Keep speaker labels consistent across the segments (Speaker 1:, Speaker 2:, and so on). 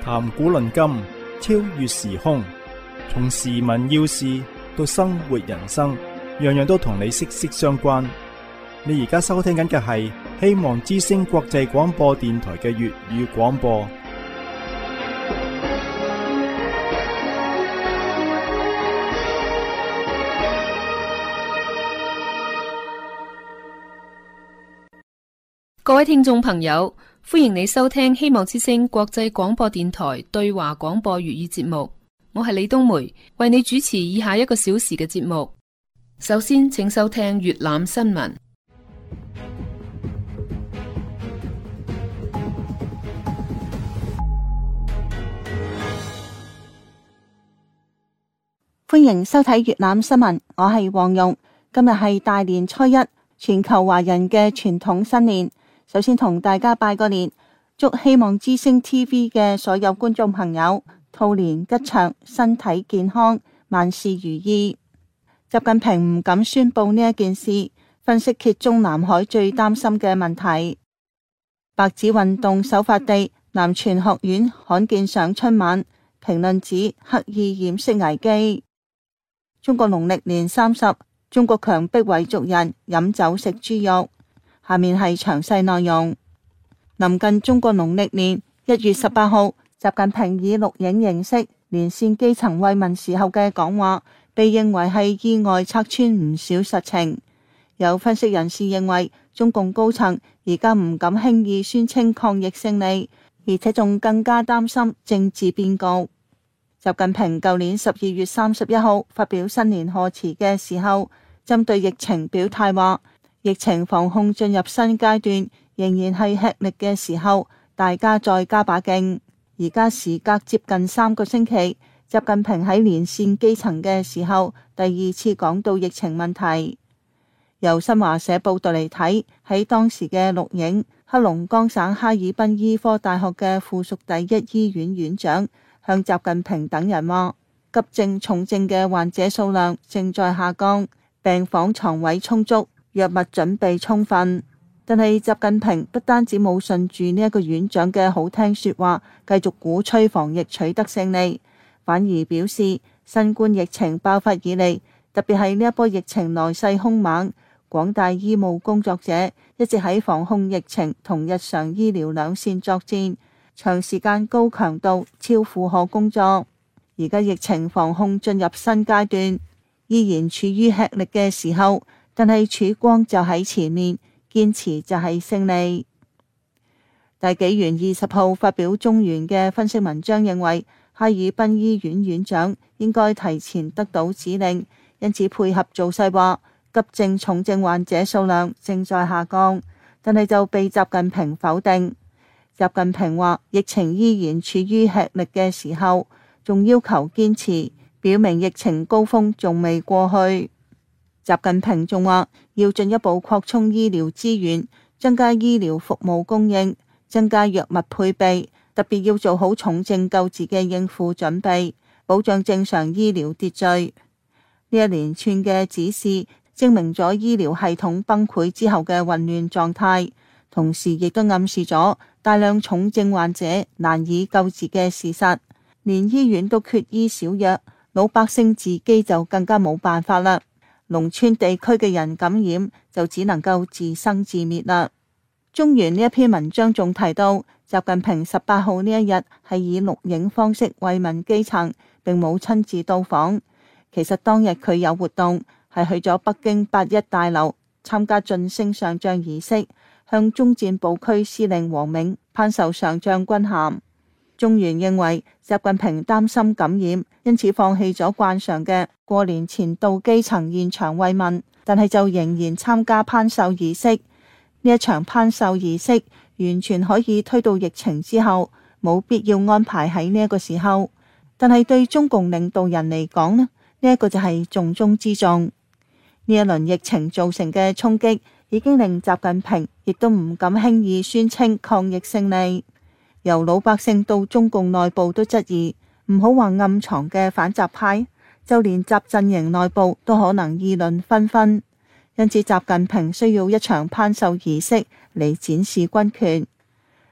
Speaker 1: 談古論今，超越時空，從時聞要事到生活人生，樣樣都同你息息相關。你而家收聽緊嘅係希望之聲國際廣播電台嘅粵語廣播。
Speaker 2: 各位聽眾朋友，歡迎你收聽希望之聲國際廣播電台對華廣播粵語節目。我係李冬梅，為你主持以下一個小時嘅節目。首先，請收聽粵覽新聞。
Speaker 3: 歡迎收睇粵覽新聞，我係黃蓉。今日係大年初一，全球華人嘅傳統新年。首先同大家拜個年，祝希望之聲 TV 嘅所有觀眾朋友兔年吉祥，身體健康，萬事如意。習近平唔敢宣布呢一件事，分析揭中南海最擔心嘅問題。白紙運動首發地南傳學院罕見上春晚，評論指刻意掩飾危機。中國農曆年30，中國強迫維族人飲酒食豬肉。下面係詳細內容。臨近中國農曆年1月18號，習近平以錄影形式連線基層慰問時候嘅講話，被認為係意外拆穿唔少實情。有分析人士認為，中共高層而家唔敢輕易宣稱抗疫勝利，而且仲更加擔心政治變局。習近平舊年12月31號發表新年賀詞嘅時候，針對疫情表態話，疫情防控進入新階段，仍然係吃力嘅時候，大家再加把勁。而家時隔接近3個星期，習近平喺連線基層嘅時候，第2次講到疫情問題。由新華社報道嚟睇，喺當時嘅錄影，黑龍江省哈爾濱醫科大學嘅附屬第1醫院院長向習近平等人話，急症重症嘅患者數量正在下降，病房床位充足，藥物準備充分。但係習近平不單止冇順住呢一個院長嘅好聽說話，繼續鼓吹防疫取得勝利，反而表示新冠疫情爆發以嚟，特別係呢一波疫情來勢兇猛，廣大醫務工作者一直喺防控疫情同日常醫療兩線作戰，長時間高強度超負荷工作。而家疫情防控進入新階段，依然處於吃力嘅時候，但係曙光就喺前面，堅持就係勝利。大紀元20號發表中原嘅分析文章認為，哈爾濱醫院院長應該提前得到指令，因此配合造勢話急症重症患者數量正在下降，但係就被習近平否定。習近平話疫情依然處於吃力嘅時候，仲要求堅持，表明疫情高峰仲未過去。習近平仲話要進一步擴充醫療資源，增加醫療服務供應，增加藥物配備，特別要做好重症救治嘅應付準備，保障正常醫療秩序。呢一連串嘅指示證明咗醫療系統崩潰之後嘅混亂狀態，同時亦都暗示咗大量重症患者難以救治嘅事實。連醫院都缺醫少藥，老百姓自己就更加冇辦法啦。農村地區嘅人感染就只能夠自生自滅啦。中原呢一篇文章仲提到，習近平18號呢一日係以錄影方式慰問基層，並冇親自到訪。其實當日佢有活動，係去咗北京8·1大樓參加晉升上將儀式，向中戰部區司令王明頒授上將軍銜。中原認為習近平擔心感染，因此放棄咗慣常嘅過年前到基層現場慰問，但係就仍然參加頒授儀式。呢一場頒授儀式完全可以推到疫情之後，冇必要安排喺呢一個時候。但係對中共領導人嚟講呢，呢一個就係重中之重。呢一輪疫情造成嘅衝擊，已經令習近平亦都唔敢輕易宣稱抗疫勝利。由老百姓到中共內部都質疑，唔好話暗藏嘅反習派，就連習陣營內部都可能議論紛紛。因此習近平需要一場頒授儀式嚟展示軍權。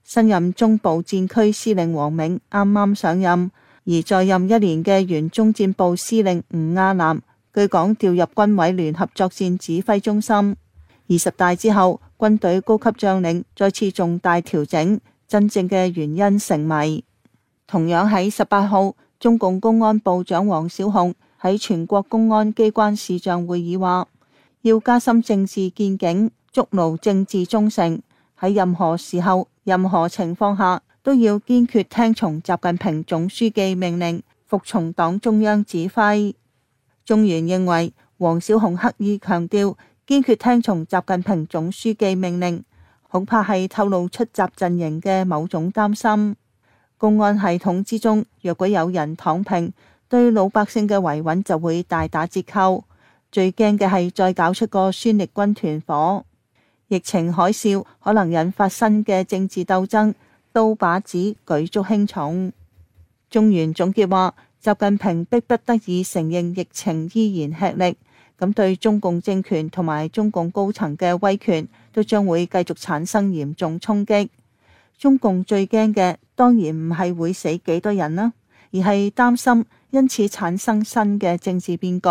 Speaker 3: 新任中部戰區司令王銘啱啱上任，而在任1年嘅原中戰部司令吳亞南據講調入軍委聯合作戰指揮中心。20大之後，軍隊高級將領再次重大調整，真正嘅原因成謎。同樣喺18號，中共公安部長王小洪喺全國公安機關視像會議話，要加深政治見境，築牢政治忠誠，喺任何時候、任何情況下都要堅決聽從習近平總書記命令，服從黨中央指揮。中原認為王小洪刻意強調堅決聽從習近平總書記命令，恐怕係透露出習陣營嘅某種擔心。公安系統之中，若果有人躺平，對老百姓嘅維穩就會大打折扣。最驚嘅係再搞出個孫力軍團伙，疫情海嘯可能引發新嘅政治鬥爭，刀把子舉足輕重。中原總結話，習近平迫不得已承認疫情依然吃力，咁對中共政權同埋中共高層嘅威權都將會繼續產生嚴重衝擊。中共最驚嘅當然唔係會死幾多人啦，而係擔心因此產生新嘅政治變局。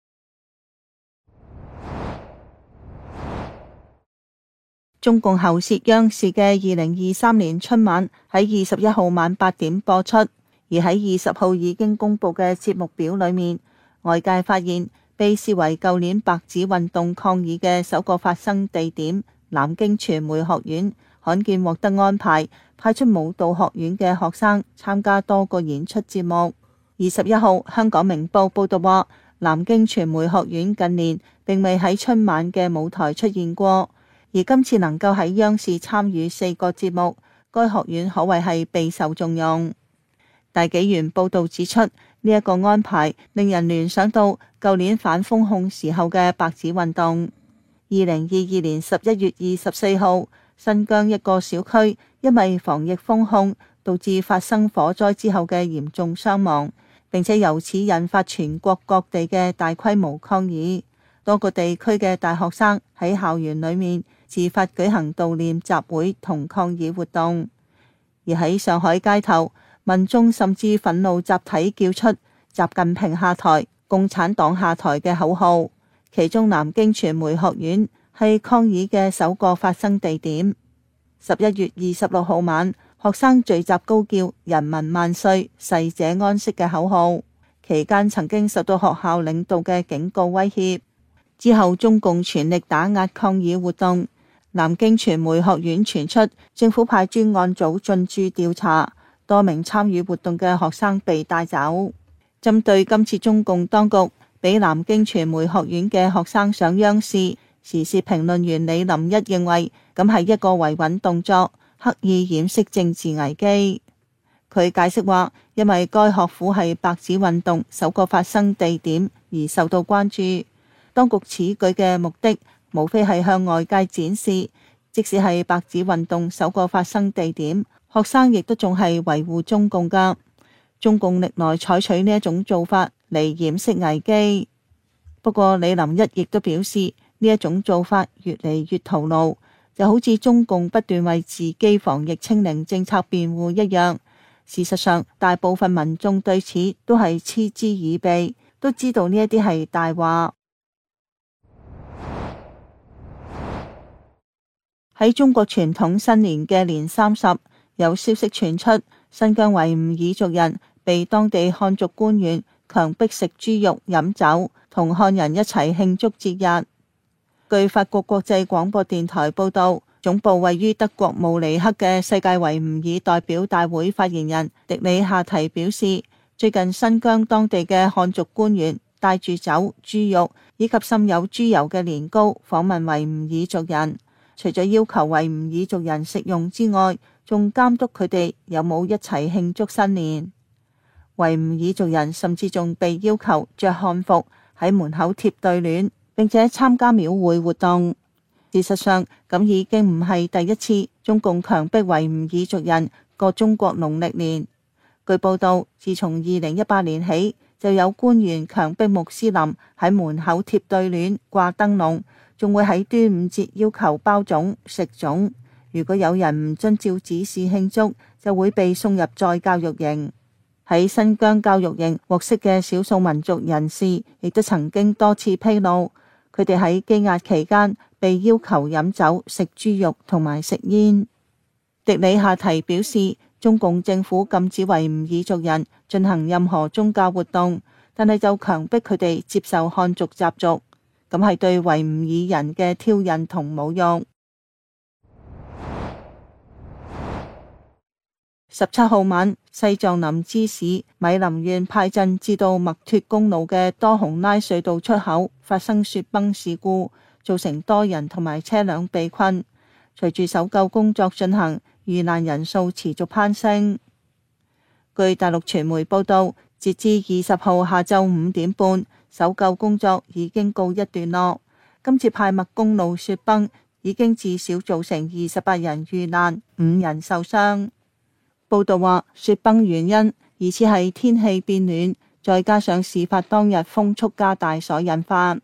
Speaker 3: 中共喉舌央視嘅2023年春晚喺21號晚8點播出，而喺20號已經公布嘅節目表裏面，外界發現被視為舊年白紙運動抗議嘅首個發生地點南京傳媒學院，罕見獲得安排派出舞蹈學院嘅學生參加多個演出節目。21號香港明報報道話，南京傳媒學院近年並未喺春晚嘅舞台出現過，而今次能夠喺央視參與4個節目，該學院可謂係備受重用。大紀元報道指出，呢一個安排令人聯想到舊年反封控時候嘅白紙運動。2022年11月24號，新疆一個小區因為防疫封控，導致發生火災之後嘅嚴重傷亡，並且由此引發全國各地嘅大規模抗議。多個地區嘅大學生喺校園裏面自發舉行悼念集會同抗議活動，而喺上海街頭，民眾甚至憤怒集體叫出習近平下台、共產黨下台嘅口號。其中南京傳媒學院係抗議嘅首個發生地點。11月26號晚，學生聚集高叫人民萬歲、逝者安息嘅口號，期間曾經受到學校領導嘅警告威脅。之後中共全力打壓抗議活動，南京傳媒學院傳出政府派專案組進駐調查，多名參與活動嘅學生被帶走。針對今次中共當局俾南京傳媒學院嘅學生上央視，時事評論員李林一認為咁係一個維穩動作，刻意掩飾政治危機。佢解釋話，因為該學府係白紙運動首個發生地點而受到關注。當局此舉嘅目的，無非係向外界展示，即使係白紙運動首個發生地點，學生亦都仲係維護中共㗎。中共歷來採取呢一種做法嚟掩飾危機。不過李林一亦都表示，呢一種做法越嚟越徒勞，就好似中共不斷為自己防疫清零政策辯護一樣。事實上，大部分民眾對此都係嗤之以鼻，都知道呢一啲係大話。喺中國傳統新年嘅年30，有消息傳出，新疆維吾爾族人被當地漢族官員強迫食豬肉、飲酒，同漢人一齊慶祝節日。據法國國際廣播電台報道，總部位於德國慕尼黑嘅世界維吾爾代表大會發言人迪里夏提表示，最近新疆當地嘅漢族官員帶住酒、豬肉以及滲有豬油嘅年糕訪問維吾爾族人。除咗要求維吾爾族人食用之外，仲監督佢哋有冇一齊慶祝新年。維吾爾族人甚至仲被要求着漢服喺門口貼對聯，並且參加廟會活動。事實上，咁已經唔係第一次中共強迫維吾爾族人過中國農曆年。據報道，自從2018年起，就有官員強迫穆斯林喺門口貼對聯、掛燈籠，仲會喺端午節要求包粽、食粽。 如果有人唔遵照指示慶祝，就會被送入再教育營。喺新疆教育營獲釋嘅少數民族人士，亦都曾經多次披露，佢哋喺羈押期間被要求飲酒、食豬肉同埋食煙。迪里夏提表示，中共政府禁止維吾爾族人進行任何宗教活動，但係就強迫佢哋接受漢族習俗，咁係對維吾爾人嘅挑釁同侮辱。17號晚，西藏林芝市米林縣派鎮至到墨脫公路嘅多洪拉隧道出口發生雪崩事故，造成多人同埋車輛被困。隨住搜救工作進行，遇難人數持續攀升。據大陸傳媒報道，截至20號下晝5點半，搜救工作已經告一段落。今次派麥公路雪崩已經至少造成28人遇難，5人受傷。報道話，雪崩原因疑似係天氣變暖，再加上事發當日風速加大所引發。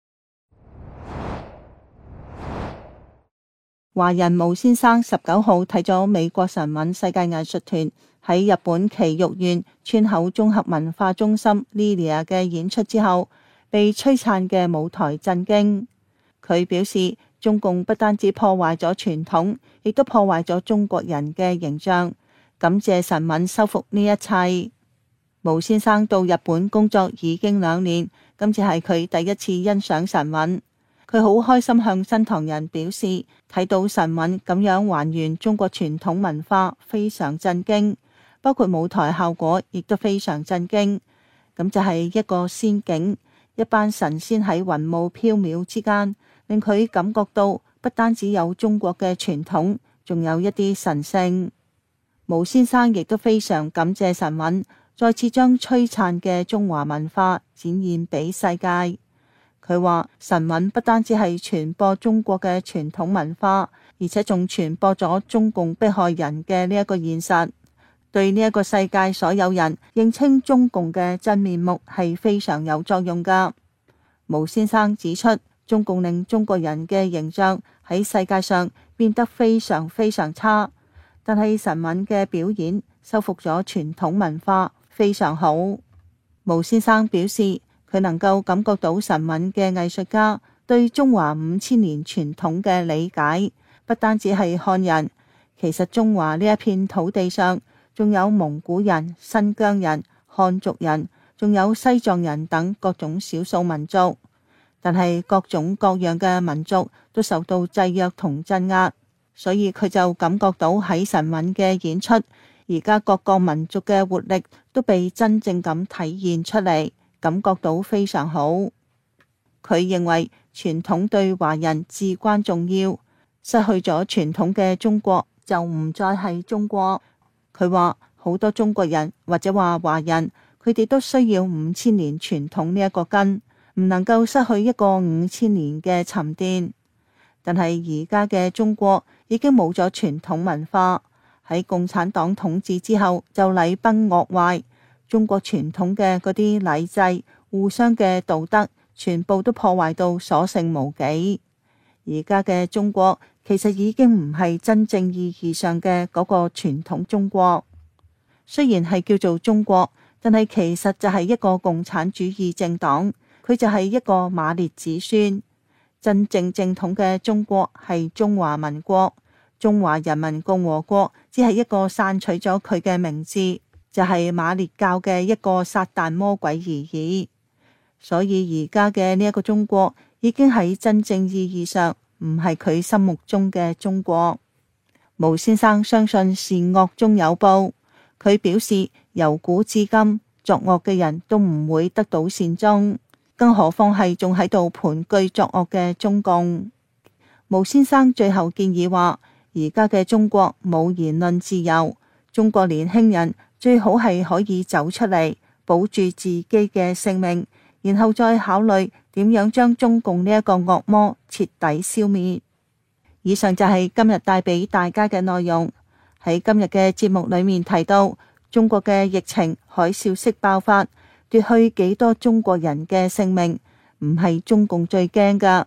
Speaker 3: 華人毛先生19號睇咗美國神韻世界藝術團喺日本埼玉縣川口綜合文化中心 Lilia 嘅演出之後，被璀璨嘅舞台震驚。佢表示，中共不單止破壞咗傳統，亦都破壞咗中國人嘅形象。感謝神韻修復呢一切。毛先生到日本工作已經2年，今次係佢第一次欣賞神韻。佢好開心向新唐人表示，睇到神韻咁樣還原中國傳統文化，非常震驚，包括舞台效果亦都非常震驚。咁就係一個仙境，一班神仙喺雲霧飄渺之間，令佢感覺到不單止有中國嘅傳統，仲有一啲神聖。毛先生亦都非常感謝神韻，再次將璀璨嘅中華文化展現俾世界。佢話神韻不單止係傳播中國嘅傳統文化，而且仲傳播咗中共迫害人嘅呢一個現實，對呢一個世界所有人認清中共嘅真面目係非常有作用㗎。毛先生指出，中共令中國人嘅形象喺世界上變得非常非常差。但係神韻嘅表演修復咗傳統文化，非常好。毛先生表示，佢能夠感覺到神韻嘅藝術家對中華5000年傳統嘅理解，不單止係漢人，其實中華呢一片土地上仲有蒙古人、新疆人、漢族人，仲有西藏人等各種少數民族。但係各種各樣嘅民族都受到制約同鎮壓。所以佢就感覺到喺神韻嘅演出，而家各個民族嘅活力都被真正咁體現出嚟，感覺到非常好。佢認為傳統對華人至關重要，失去咗傳統嘅中國就唔再係中國。佢話好多中國人或者話華人，佢哋都需要5000年傳統呢一個根，唔能夠失去一個5000年嘅沉澱。但係而家嘅中國已經冇咗傳統文化，喺共產黨統治之後就禮崩樂壞，中國傳統嘅嗰啲禮制、互相嘅道德，全部都破壞到所剩無幾。而家嘅中國其實已經唔係真正意義上嘅嗰個傳統中國，雖然係叫做中國，但係其實就係一個共產主義政黨，佢就係一個馬列子孫。真正正統嘅中國係中華民國，中華人民共和國只係一個散取咗佢嘅名字，就係馬列教嘅一個撒旦魔鬼而已。所以而家嘅呢一個中國已經喺真正意義上唔係佢心目中嘅中國。毛先生相信善惡終有報，佢表示由古至今作惡嘅人都唔會得到善終，更何況係仲喺度盤踞作惡嘅中共。毛先生最後建議話，而家嘅中國冇言論自由，中國年輕人最好係可以走出嚟，保住自己嘅性命，然後再考慮點樣將中共呢一個惡魔徹底消滅。以上就係今日帶俾大家嘅內容。喺今日嘅節目裏面提到，中國嘅疫情海嘯式爆發，奪去幾多中國人嘅性命，唔係中共最驚㗎。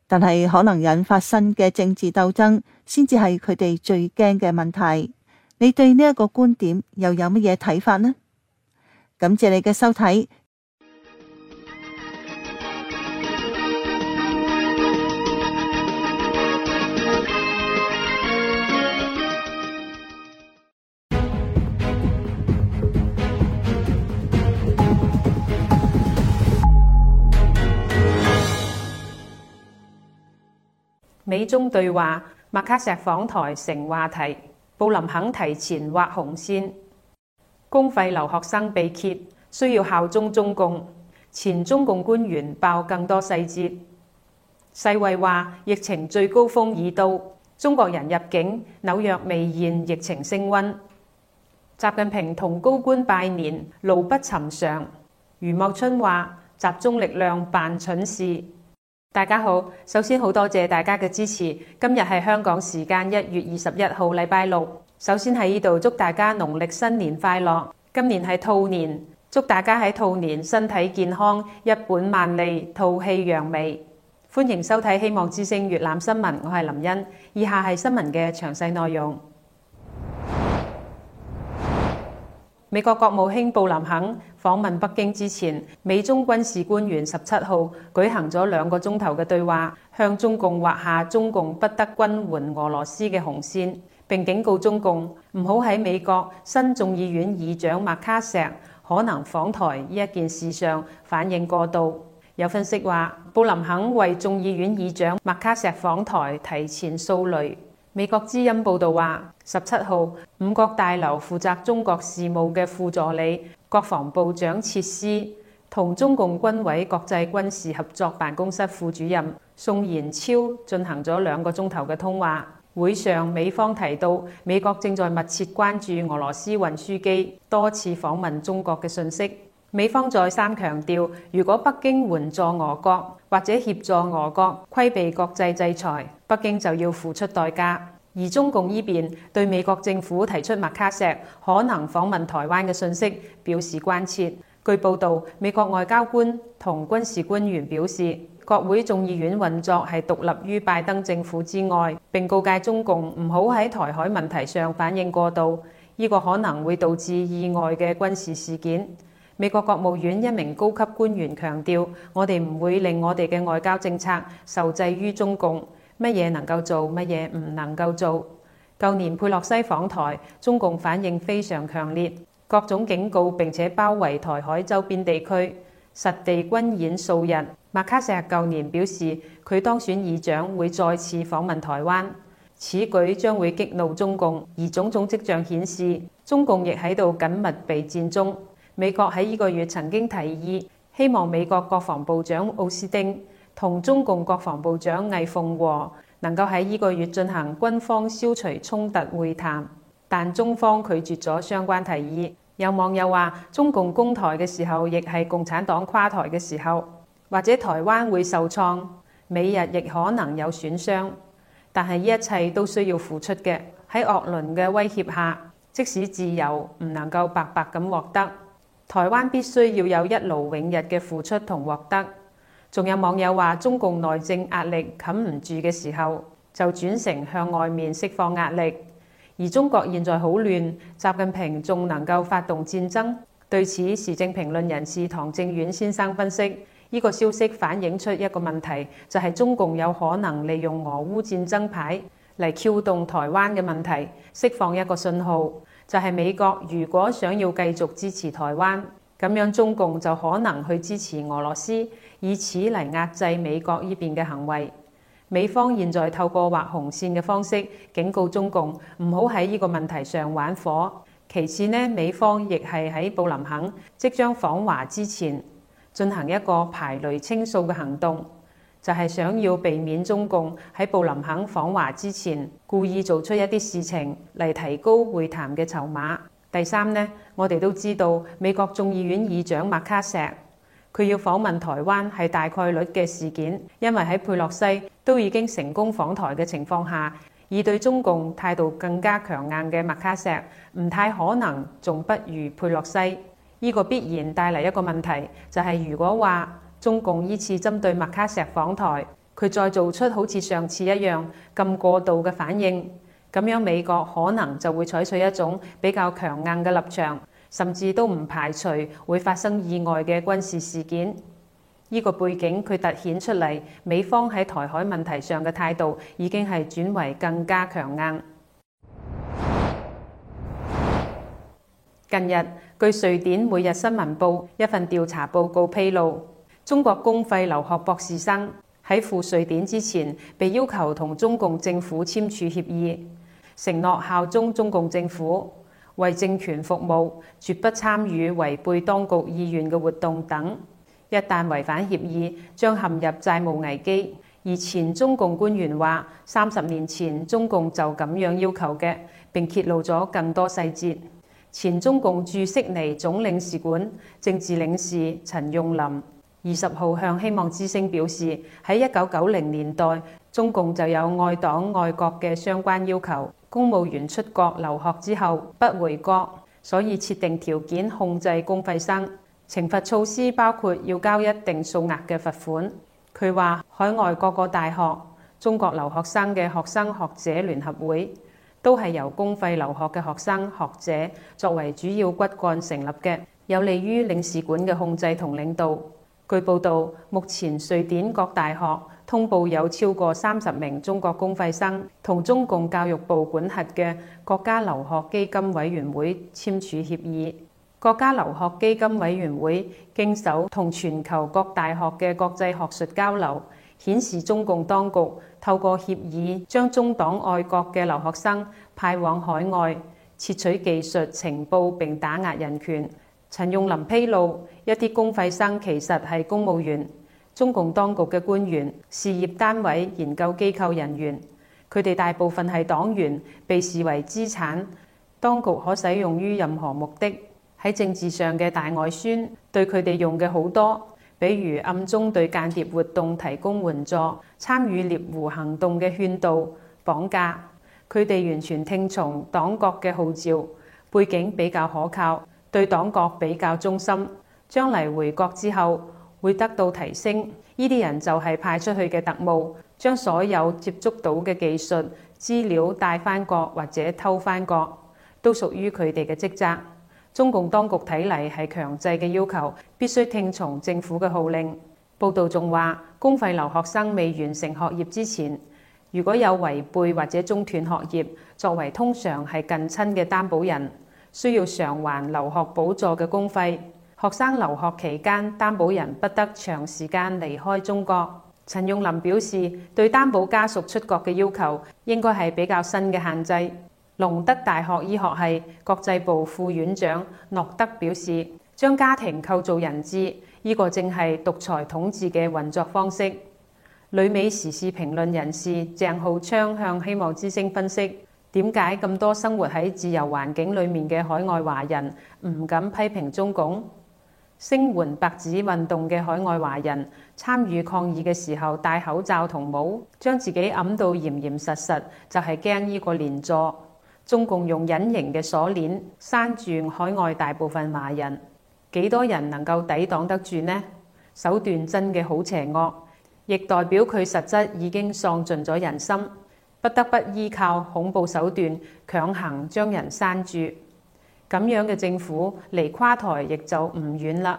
Speaker 3: 但係可能引發新嘅政治鬥爭，先至係佢哋最驚嘅問題。你對呢一個觀點又有乜嘢睇法呢？感謝你嘅收睇。
Speaker 2: 美中對話，麥卡錫訪台成話題，布林肯提前畫紅線，公費留學生被揭，需要效忠中共，前中共官員爆更多細節。世衛話疫情最高峰已到，中國人入境，紐約未現疫情升溫。習近平同高官拜年，路不尋常。余茂春話集中力量辦蠢事。大家好，首先好多謝大家嘅支持。今日係香港時間1月21號禮拜六。首先喺呢度祝大家農曆新年快樂。今年係兔年，祝大家喺兔年身體健康，一本萬利，吐氣揚眉。歡迎收睇希望之聲粵覽新聞，我係林茵。以下係新聞嘅詳細內容。美國國務卿布林肯訪問北京之前，美中軍事官員17號舉行咗2個鐘頭嘅對話，向中共畫下中共不得軍援俄羅斯嘅紅線，並警告中共唔好喺美國新眾議院議長麥卡錫可能訪台呢一件事上反應過度。有分析話，布林肯為眾議院議長麥卡錫訪台提前掃雷。美國之音報導話，17號五角大樓負責中國事務嘅副助理、國防部長切斯同中共軍委國際軍事合作辦公室副主任宋延超進行咗2個鐘頭嘅通話。會上，美方提到美國正在密切關注俄羅斯運輸機多次訪問中國嘅訊息。美方再三強調，如果北京援助俄國或者協助俄國規避國際制裁，北京就要付出代價。而中共呢邊對美國政府提出麥卡錫可能訪問台灣嘅訊息表示關切。據報導，美國外交官同軍事官員表示，國會眾議院運作係獨立於拜登政府之外，並告誡中共唔好喺台海問題上反應過度，呢個可能會導致意外嘅軍事事件。美國國務院一名高級官員強調，我哋唔會令我哋嘅外交政策受制於中共，乜嘢能夠做，乜嘢唔能夠做。舊年佩洛西訪台，中共反應非常強烈，各種警告並且包圍台海周邊地區，實地軍演數日。麥卡錫舊年表示，佢當選議長會再次訪問台灣，此舉將會激怒中共，而種種跡象顯示，中共亦喺度緊密備戰中。美國喺呢個月曾經提議，希望美國國防部長奧斯汀同中共國防部長魏鳳和能夠喺呢個月進行軍方消除衝突會談，但中方拒絕咗相關提議。有網友話，中共攻台嘅時候，亦係共產黨垮台嘅時候，或者台灣會受創，美日亦可能有損傷，但係呢一切都需要付出嘅。喺鄂倫嘅威脅下，即使自由唔能夠白白咁獲得，台灣必須要有一勞永逸嘅付出同獲得。仲有網友話，中共內政壓力冚唔住嘅時候，就轉成向外面釋放壓力。而中國現在好亂，習近平仲能夠發動戰爭？對此，時政評論人士唐正遠先生分析，呢個消息反映出一個問題，就係中共有可能利用俄烏戰爭牌嚟撬動台灣嘅問題，釋放一個信號。就係美國如果想要繼續支持台灣，咁樣中共就可能去支持俄羅斯，以此嚟壓制美國呢邊嘅行為。美方現在透過畫紅線嘅方式警告中共唔好喺呢個問題上玩火。其次呢，美方亦係喺布林肯即將訪華之前進行一個排雷清掃嘅行動。就係想要避免中共喺布林肯訪華之前故意做出一啲事情嚟提高會談嘅籌碼。第三呢，我哋都知道美國眾議院議長麥卡錫佢要訪問台灣係大概率嘅事件，因為喺佩洛西都已經成功訪台嘅情況下，而對中共態度更加強硬嘅麥卡錫唔太可能仲不如佩洛西。呢個必然帶嚟一個問題，就係如果話中共依次針對麥卡錫訪台， 佢再做出好似上次一樣咁過度嘅反應，咁樣美國可能就會採取一種比較強硬嘅立場，甚至都唔排除會發生意外嘅軍事事件。呢個背景佢突顯出嚟，美方喺台海問題上嘅態度已經係轉為更加強硬。近日，據瑞典每日新聞報一份調查報告披露，中國公費留學博士生喺赴瑞典之前，被要求同中共政府簽署協議，承諾效忠中共政府，為政權服務，絕不參與違背當局意願嘅活動等。一旦違反協議，將陷入債務危機。而前中共官員話，30年前中共就咁樣要求嘅，並揭露咗更多細節。前中共駐悉尼總領事館政治領事陳用林20號向希望之聲表示，喺1990年代，中共就有愛黨愛國嘅相關要求，公務員出國留學之後不回國，所以設定條件控制公費生。懲罰措施包括要交一定數額嘅罰款。佢話海外各個大學、中國留學生嘅學生學者聯合會都係由公費留學嘅學生學者作為主要骨幹成立嘅，有利於領事館嘅控制同領導。據報導，目前瑞典各大學通報有超過30名中國公費生同中共教育部管轄嘅國家留學基金委員會簽署協議。國家留學基金委員會經手同全球各大學嘅國際學術交流，顯示中共當局透過協議將中黨愛國嘅留學生派往海外，竊取技術情報並打壓人權。陳用林披露，一啲公費生其實係公務員、中共當局嘅官員、事業單位、研究機構人員，佢哋大部分係黨員，被視為資產，當局可使用於任何目的。喺政治上嘅大外宣對佢哋用嘅好多，比如暗中對間諜活動提供援助、參與獵狐行動嘅勸導、綁架。佢哋完全聽從黨國嘅號召，背景比較可靠，對黨國比較忠心，將嚟回國之後會得到提升。呢啲人就係派出去嘅特務，將所有接觸到嘅技術資料帶返國或者偷返國，都屬於佢哋嘅職責。中共當局睇嚟係強制嘅要求，必須聽從政府嘅號令。報道仲話，公費留學生未完成學業之前，如果有違背或者中斷學業，作為通常係近親嘅擔保人，需要償還留學補助嘅公費。學生留學期間，擔保人不得長時間離開中國。陳用林表示，對擔保家屬出國嘅要求應該係比較新嘅限制。隆德大學醫學系國際部副院長諾德表示，將家庭構做人質，呢個正係獨裁統治嘅運作方式。旅美時事評論人士鄭浩昌向希望之聲分析，點解咁多生活喺自由環境裡面嘅海外華人唔敢批評中共？聲援白紙運動嘅海外華人參與抗議嘅時候戴口罩同帽，將自己揞到嚴嚴實實，就係驚呢個連坐。中共用隱形嘅鎖鏈閂住海外大部分華人，幾多人能夠抵擋得住呢？手段真嘅好邪惡，亦代表佢實質已經喪盡咗人心，不得不依靠恐怖手段強行將人閂住。咁樣嘅政府離垮台亦就唔遠啦。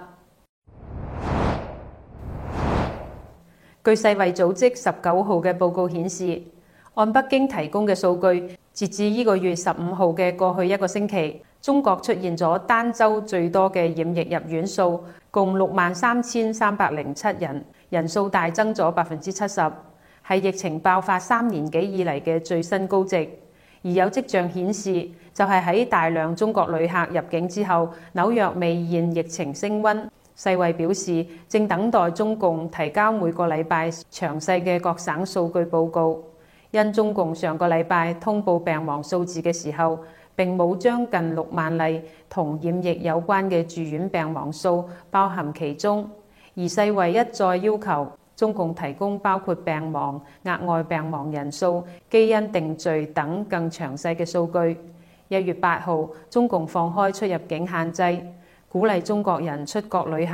Speaker 2: 據世衛組織19號嘅報告顯示，按北京提供嘅數據，截至呢個月15號嘅過去一個星期，中國出現咗單週最多嘅染疫入院數，共63,307人，人數大增咗70%，係疫情爆發3年幾以嚟嘅最新高值。而有跡象顯示，就係喺大量中國旅客入境之後，紐約未現疫情升溫。世衛表示，正等待中共提交每個禮拜詳細嘅各省數據報告。因中共上個禮拜通報病亡數字嘅時候，並冇將近6萬例同染疫有關嘅住院病亡數包含其中，而世衛一再要求中共提供包括病亡、額外病亡人數、基因定序等更詳細嘅數據。1月8號，中共放開出入境限制，鼓勵中國人出國旅行，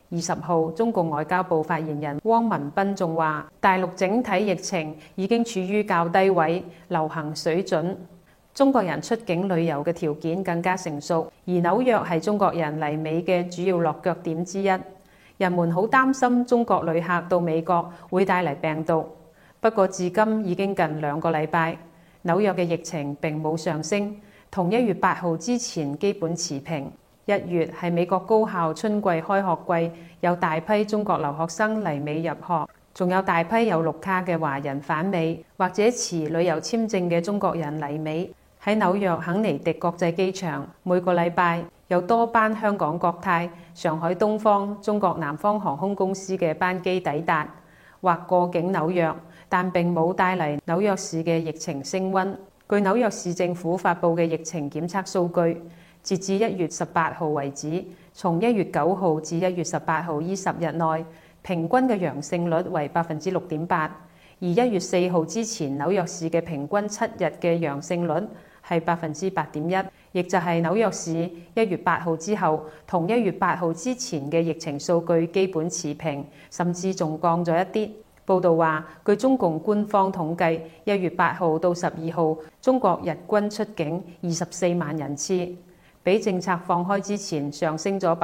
Speaker 4: 20號，中共外交部發言人汪文斌仲話，大陸整體疫情已經處於較低位，流行水準。中國人出境旅遊嘅條件更加成熟，而紐約係中國人嚟美嘅主要落腳點之一。人們好擔心中國旅客到美國會帶嚟病毒。不過至今已經近2個禮拜，紐約嘅疫情並冇上升，同1月8號之前基本持平。1月係美國高校春季開學季，有大批中國留學生嚟美入學，仲有大批有綠卡嘅華人返美，或者持旅遊簽證嘅中國人嚟美。喺紐約肯尼迪國際機場，每個禮拜有多班香港國泰、上海東方、中國南方航空公司嘅班機抵達或過境紐約，但並冇帶嚟紐約市嘅疫情升溫。據紐約市政府發布嘅疫情檢測數據，截至1月18號為止，從1月9號至1月18號依10日內，平均嘅陽性率為6.8%，而1月4號之前紐約市嘅平均7日嘅陽性率係8.1%，亦就係紐約市1月8號之後同1月8號之前嘅疫情數據基本持平，甚至仲降咗一啲。報道話，據中共官方統計，1月8號到12號，中國日均出境24萬人次，比政策放開之前上升咗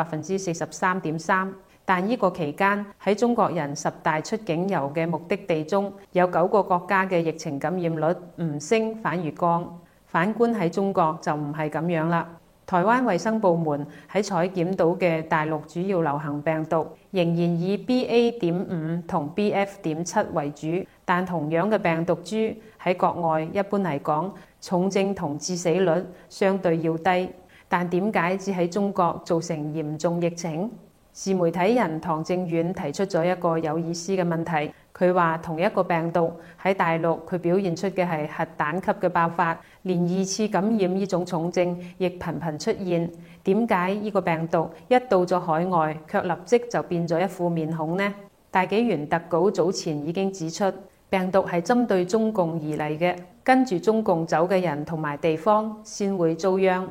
Speaker 4: 43.3%。但呢個期間喺中國人10大出境遊嘅目的地中，有9個國家嘅疫情感染率唔升反而降。反觀喺中國就唔係咁樣啦。台灣衛生部門喺採檢到嘅大陸主要流行病毒仍然以 BA.5 同 BF.7 為主，但同樣嘅病毒株喺國外一般嚟講，重症同致死率相對要低。但點解只喺中國造成嚴重疫情？自媒體人唐正遠提出咗一個有意思嘅問題，佢話同一個病毒喺大陸佢表現出嘅係核彈級嘅爆發，連2次感染呢種重症亦頻頻出現。點解呢個病毒一到咗海外卻立即就變咗一副面孔呢？大紀元特稿早前已經指出，病毒係針對中共而嚟嘅，跟住中共走嘅人同埋地方先會遭殃。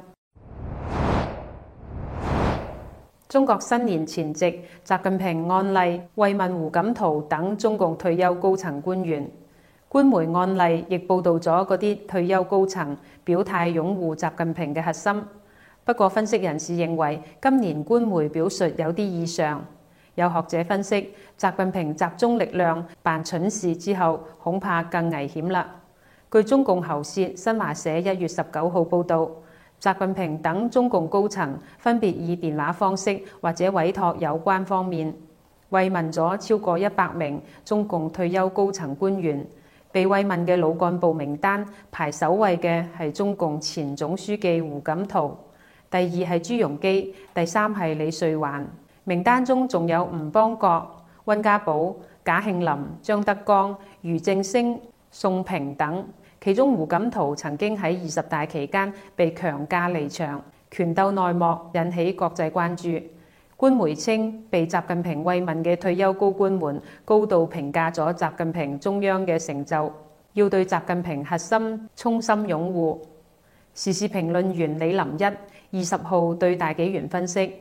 Speaker 4: 中國新年前夕，習近平按例慰問胡錦濤等中共退休高層官員。官媒按例亦報導咗嗰啲退休高層表態擁護習近平嘅核心。不過分析人士認為，今年官媒表述有啲異常。有學者分析，習近平集中力量辦蠢事之後，恐怕更危險啦。據中共喉舌新華社1月19號報導，習近平等中共高層分別以電話方式或者委託有關方面慰問咗超過100名中共退休高層官員。被慰問嘅老幹部名單排首位嘅係中共前總書記胡錦濤，第2係朱鎔基，第3係李瑞環。名單中仲有吳邦國、溫家寶、賈慶林、張德江、俞正聲、宋平等。其中胡錦濤曾經喺20大期間被強嫁離場，權鬥內幕引起國際關注。官媒稱，被習近平慰問嘅退休高官們高度評價咗習近平中央嘅成就，要對習近平核心衷心擁護。時事評論員李林一20號對大紀元分析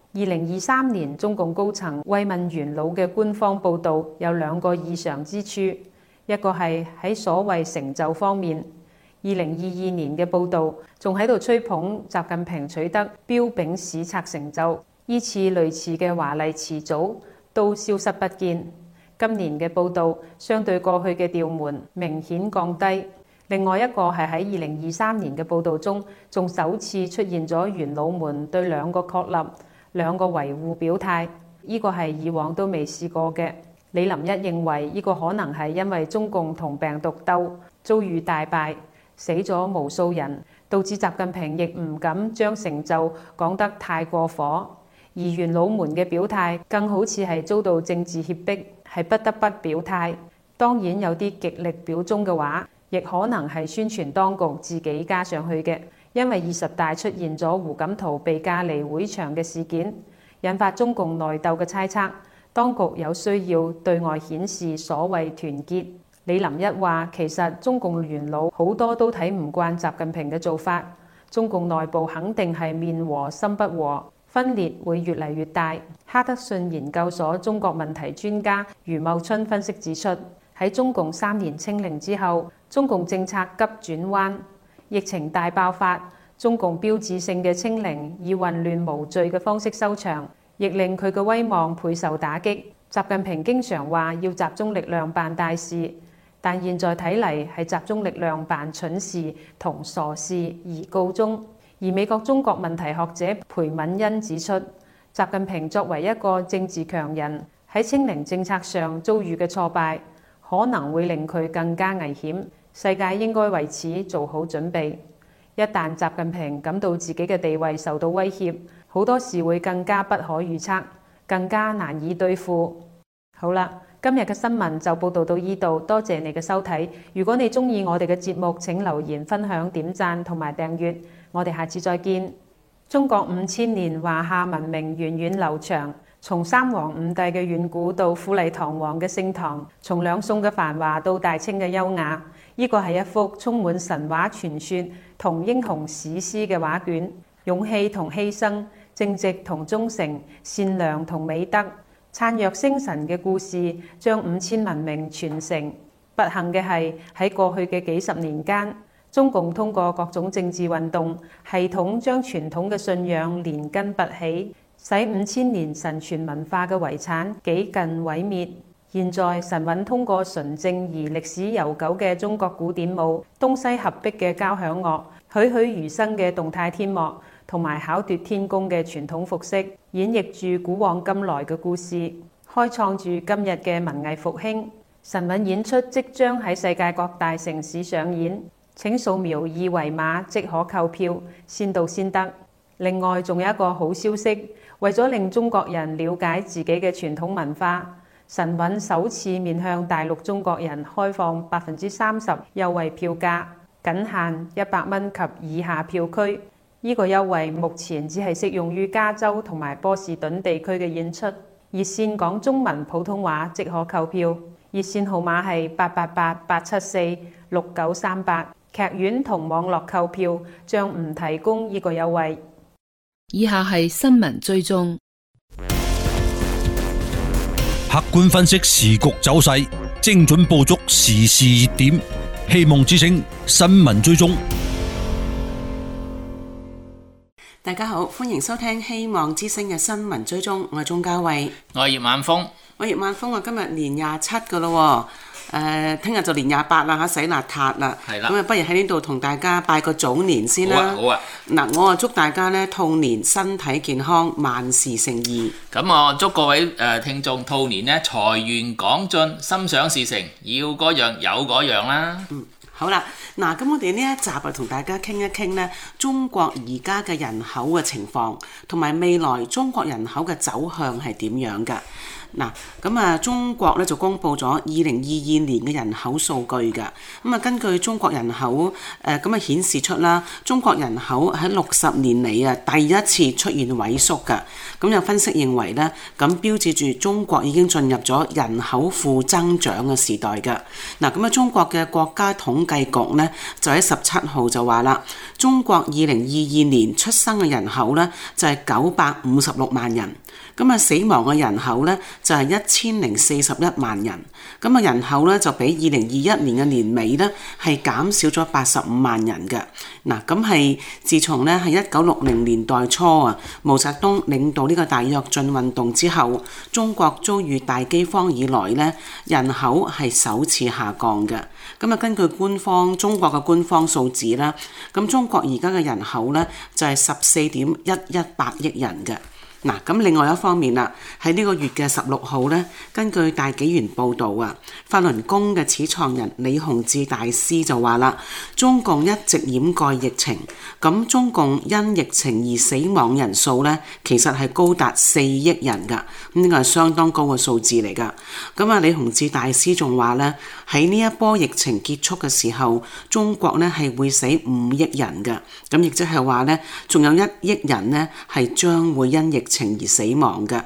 Speaker 4: ，2023年中共高層慰問元老嘅官方報導有2個異常之處。一個係喺所謂成就方面，2022年嘅報導仲喺度吹捧習近平取得彪炳史冊成就，依次類似嘅華麗詞組都消失不見。今年嘅報導相對過去嘅調門明顯降低。另外一個係喺2023年嘅報導中，仲首次出現咗元老們對2個確立、2個維護表態，呢個係以往都未試過嘅。李林一認為呢個可能係因為中共同病毒鬥遭遇大敗，死咗無數人，導致習近平亦唔敢將成就講得太過火，而元老們嘅表態更好似係遭到政治脅迫，係不得不表態。當然有啲極力表忠嘅話，亦可能係宣傳當局自己加上去嘅，因為20大出現咗胡錦濤被架離會場嘅事件，引發中共內鬥嘅猜測。當局有需要對外顯示所謂團結。李林一話，其實中共元老好多都睇唔慣習近平嘅做法，中共內部肯定係面和心不和，分裂會越嚟越大。 哈德遜研究所中國問題專家余茂春分析指出，喺中共3年清零之後，中共政策急轉彎，疫情大爆發，中共標誌性嘅清零以混亂無序嘅方式收場，亦令佢嘅威望倍受打擊。習近平經常話要集中力量辦大事，但現在睇嚟係集中力量辦蠢事同傻事而告終。而美國中國問題學者裴敏恩指出，習近平作為一個政治強人，喺清零政策上遭遇嘅挫敗，可能會令佢更加危險。世界應該為此做好準備。一旦習近平感到自己嘅地位受到威脅，好多事會更加不可預測，更加難以對付。好啦，今日嘅新聞就報道到呢度，多謝你嘅收睇。如果你鍾意我哋嘅節目，請留言、分享、點讚同埋訂閱。我哋下次再見。中國5000年華夏文明源遠流長，從三皇五帝嘅遠古到富麗堂皇嘅盛唐，從兩宋嘅繁華到大清嘅優雅。呢個係一幅充滿神話傳說同英雄史詩嘅畫卷，勇氣同犧牲，正直同忠誠，善良同美德，燦若星辰嘅故事，將5000文明傳承。不幸嘅係喺過去嘅幾十年間，中共通過各種政治運動，系統將傳統嘅信仰連根拔起，使5000年神傳文化嘅遺產幾近毀滅。現在神韻通過純正而歷史悠久嘅中國古典舞、東西合璧嘅交響樂、栩栩如生嘅動態天幕，同埋巧奪天工嘅傳統服飾，演繹住古往今來嘅故事，開創住今日嘅文藝復興。神韻演出即將喺世界各大城市上演，請掃描二維碼即可購票，先到先得。另外仲有一個好消息，為咗令中國人了解自己嘅傳統文化，神韻首次面向大陸中國人開放30%優惠票價，僅限100蚊及以下票區。呢個優惠目前只係適用於加州同埋波士頓地區嘅演出。熱線講中文普通話即可購票，熱線號碼係888-874-6938。劇院同網絡購票將唔提供呢個優惠。
Speaker 2: 以下係新聞追蹤，
Speaker 5: 客觀分析時局走勢，精準捕捉時事熱點。希望之聲新聞追蹤。
Speaker 6: 大家好，歡迎收聽希望之聲嘅新聞追蹤，我係鍾嘉慧，
Speaker 7: 我係葉晚風。
Speaker 6: 葉晚風啊，今日年27噶咯，聽日就年28啦嚇，洗邋遢啦。係啦。咁啊，不如喺呢度同大家拜個早年先啦。
Speaker 7: 好啊。
Speaker 6: 嗱，我啊祝大家咧兔年身體健康，萬事成意。
Speaker 7: 咁我祝各位聽眾兔年咧財源廣進，心想事成，要嗰樣有嗰樣啦。
Speaker 6: 好啦，嗱，咁我哋呢一集啊，同大家傾一傾咧中國而家嘅人口嘅情況，同埋未來中國人口嘅走向係點樣㗎？嗱，咁啊，中國咧就公布咗2022年嘅人口數據㗎。咁啊，根據中國人口咁啊顯示出啦，中國人口喺60年嚟啊第一次出現萎縮㗎。咁有分析認為咧，咁標誌住中國已經進入咗人口負增長嘅時代㗎。嗱，咁啊，中國嘅國家統計局咧就喺17號就話啦，中國2022年出生嘅人口咧就係956萬人。咁啊，死亡嘅人口咧就係1041萬人，咁啊人口咧就比2021年嘅年尾咧係減少咗85萬人嘅。嗱，咁係自從咧係1960年代初啊，毛澤東領導呢個大躍進運動之後，中國遭遇大饑荒以來咧，人口係首次下降嘅。咁啊，根據中國嘅官方數字啦，咁中國而家嘅人口咧就係14.118億人嘅。嗱，咁另外一方面啦，喺呢個月嘅16號咧，根據大紀元報導啊，法輪功嘅始創人李洪志大師就話啦，中共一直掩蓋疫情，咁中共因疫情而死亡人數咧，其實係高達4億人㗎，咁呢個係相當高嘅數字嚟㗎。咁啊，李洪志大師仲話咧，喺呢一波疫情結束嘅時候，中國咧係會死5億人㗎，咁亦即係話咧，仲有1億人咧係將會因疫情而死亡嘅。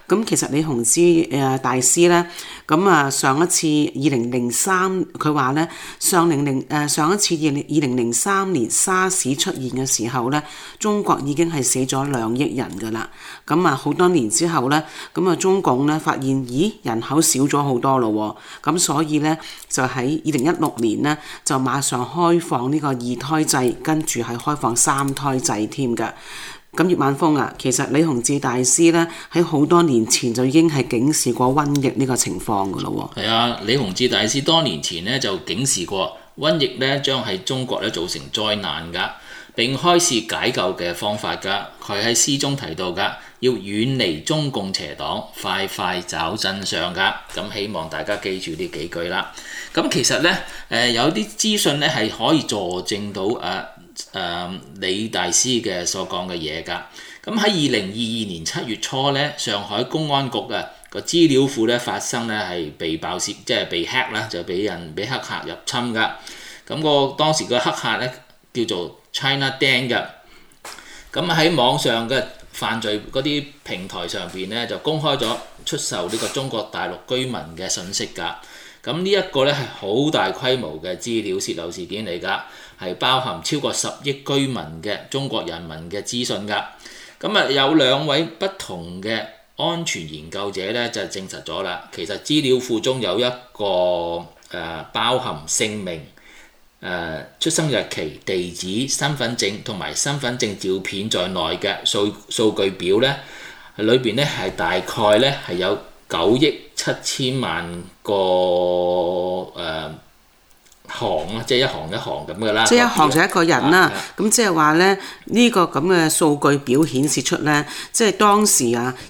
Speaker 6: 咁其實李洪志大師咧，咁上一次2003佢話咧，上一次2003年沙士出現嘅時候咧，中國已經係死咗2億人㗎啦。咁好多年之後咧，咁中共咧發現，咦，人口少咗好多咯喎，咁所以咧就喺2016年咧就馬上開放呢個2胎制，跟住係開放3胎制添㗎。咁葉晚風啊，其實李洪志大師咧喺好多年前就已經係警示過瘟疫呢個情況㗎咯喎。
Speaker 7: 係啊，李洪志大師多年前咧就警示過瘟疫咧將喺中國咧造成災難㗎，並開示解救嘅方法㗎。佢喺詩中提到㗎，要遠離中共邪黨，快快找真相㗎。咁希望大家記住呢幾句啦。咁其實咧有啲資訊咧係可以佐證到李大師嘅所講嘅嘢㗎。咁喺2022年7月初咧，上海公安局個資料庫咧發生咧係被爆竊，即係被 hack 啦，就俾黑客入侵㗎。咁當時個黑客咧叫做 China Dan 㗎。咁喺網上嘅犯罪嗰啲平台上邊咧就公開咗出售呢個中國大陸居民嘅信息㗎。咁呢一個咧係好大規模嘅資料泄漏事件嚟㗎，係包含超過10億居民嘅中國人民嘅資訊㗎。咁有2位不同嘅安全研究者咧就證實咗啦，其實資料庫中有一個包含姓名、出生日期、地址、身份證同埋身份證照片在內嘅數據表咧，裏邊咧係大概咧係有9億7千萬個行啦，即係一行一行咁嘅啦。即係
Speaker 6: 一行就一個人啦。咁即係話咧，呢個咁嘅數據表顯示出咧，即係當時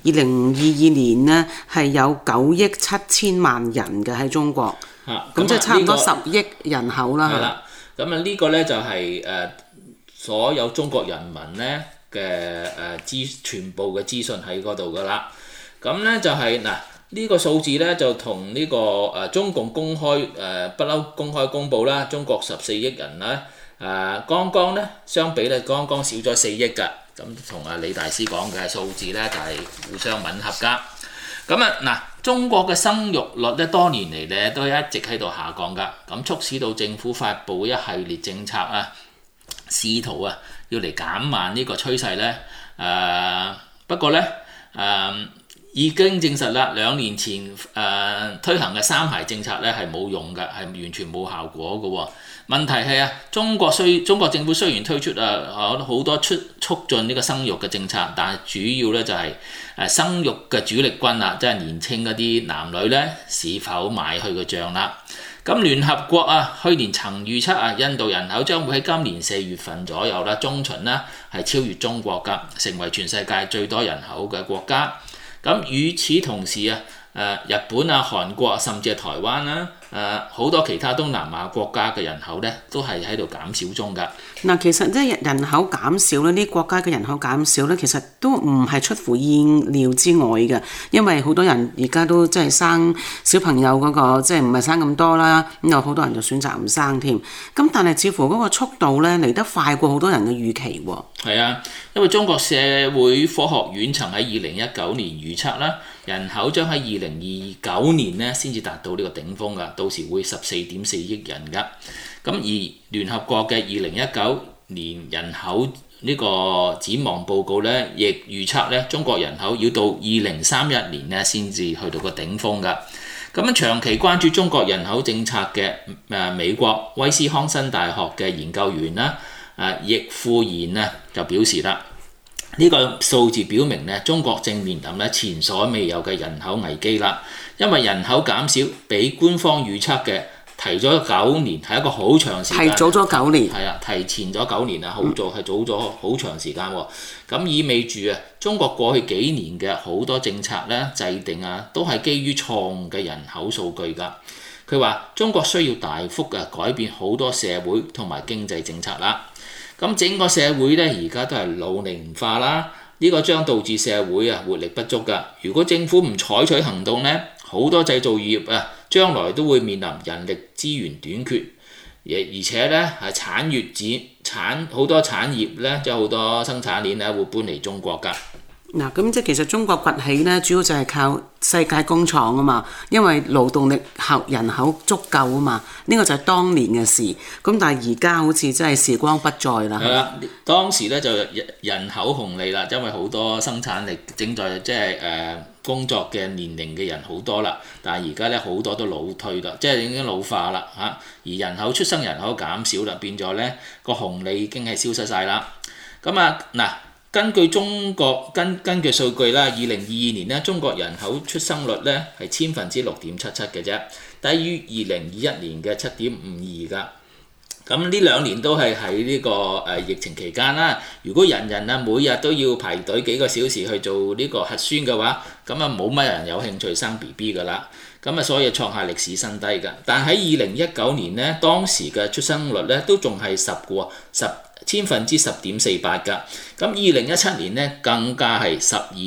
Speaker 6: 2022年咧係有9億7千萬人嘅喺中國。咁即係差唔多10億人口啦。
Speaker 7: 係啦。咁呢個咧就係所有中國人民咧嘅全部嘅資訊喺嗰度噶啦。咁咧就係呢個數字咧就同呢個中共公開不嬲公開公佈啦，中國14億人咧剛剛咧相比咧剛剛少咗4億㗎。咁同李大師講嘅數字咧就係互相吻合㗎。咁中國嘅生育率咧多年嚟咧都一直喺度下降㗎。咁促使到政府發布一系列政策試圖要嚟減慢呢個趨勢咧。不過咧已經證實啦，2年前推行嘅3孩政策咧係冇用㗎，係完全冇效果㗎喎。問題係中國政府雖然推出好多促進呢個生育嘅政策，但係主要咧就係生育嘅主力軍即係年青嗰啲男女咧是否買去個帳啦。咁聯合國去年曾預測印度人口將會喺今年4月份左右啦，中旬啦係超越中國㗎，成為全世界最多人口嘅國家。咁與此同時日本韓國甚至係台灣啦，好多其他東南亞國家嘅人口咧都係喺度減少中㗎。
Speaker 6: 其實即係人口減少咧，呢啲國家嘅人口減少咧，其實都唔係出乎意料之外嘅，因為好多人而家都即係生小朋友嗰個即係唔係生咁多啦，咁有好多人就選擇唔生添。咁但係似乎嗰個速度咧嚟得快過好多人嘅預期喎。
Speaker 7: 係啊，因為中國社會科學院曾喺2019年預測啦，人口將喺2029年咧先至達到呢個頂峰㗎，到時會14.4億人㗎。咁而聯合國嘅2019年人口呢個展望報告咧，亦預測咧中國人口要到2031年咧先至去到個頂峰㗎。咁長期關注中國人口政策嘅美國威斯康辛大學嘅研究員啦，易富賢就表示啦，呢個數字表明咧中國正面臨咧前所未有嘅人口危機啦，因為人口減少比官方預測嘅提咗9年，係一個好長時間。
Speaker 6: 提早咗9年。
Speaker 7: 係提前咗9年好早，係早咗好長時間喎。咁意味住中國過去幾年嘅好多政策咧制定都係基於錯誤嘅人口數據㗎。佢話中國需要大幅改變好多社會同埋經濟政策啦。咁整個社會咧而家都係老齡化啦，呢個將導致社會活力不足㗎。如果政府唔採取行動咧，好多製造業將來都會面臨人力資源短缺，而且咧係好多產業咧，即係好多生產鏈咧會搬嚟中國㗎。
Speaker 6: 嗱，咁即係其實中國崛起咧，主要就係靠世界工廠啊嘛，因為勞動力人口足夠啊嘛，呢個就係當年嘅事。咁但係而家好似真係時光不再啦。
Speaker 7: 係啦，當時咧就人口紅利啦，因為好多生產力正在即係工作嘅年齡嘅人好多啦，但係而家咧好多都老退啦，即係已經老化啦嚇，而人口出生人口減少啦，變咗咧個紅利已經係消失晒啦。咁啊嗱。根據根據數據啦，2022年咧，中國人口出生率咧係6.77%嘅啫，低於2021年嘅7.52㗎。咁呢兩年都係喺呢個疫情期間啦。如果人人啊每日都要排隊幾個小時去做呢個核酸嘅話，咁啊冇乜人有興趣生 BB 㗎啦。咁啊所以創下歷史新低㗎。但喺2019年咧，當時嘅出生率咧都仲係10.48%㗎。咁2017年咧更加係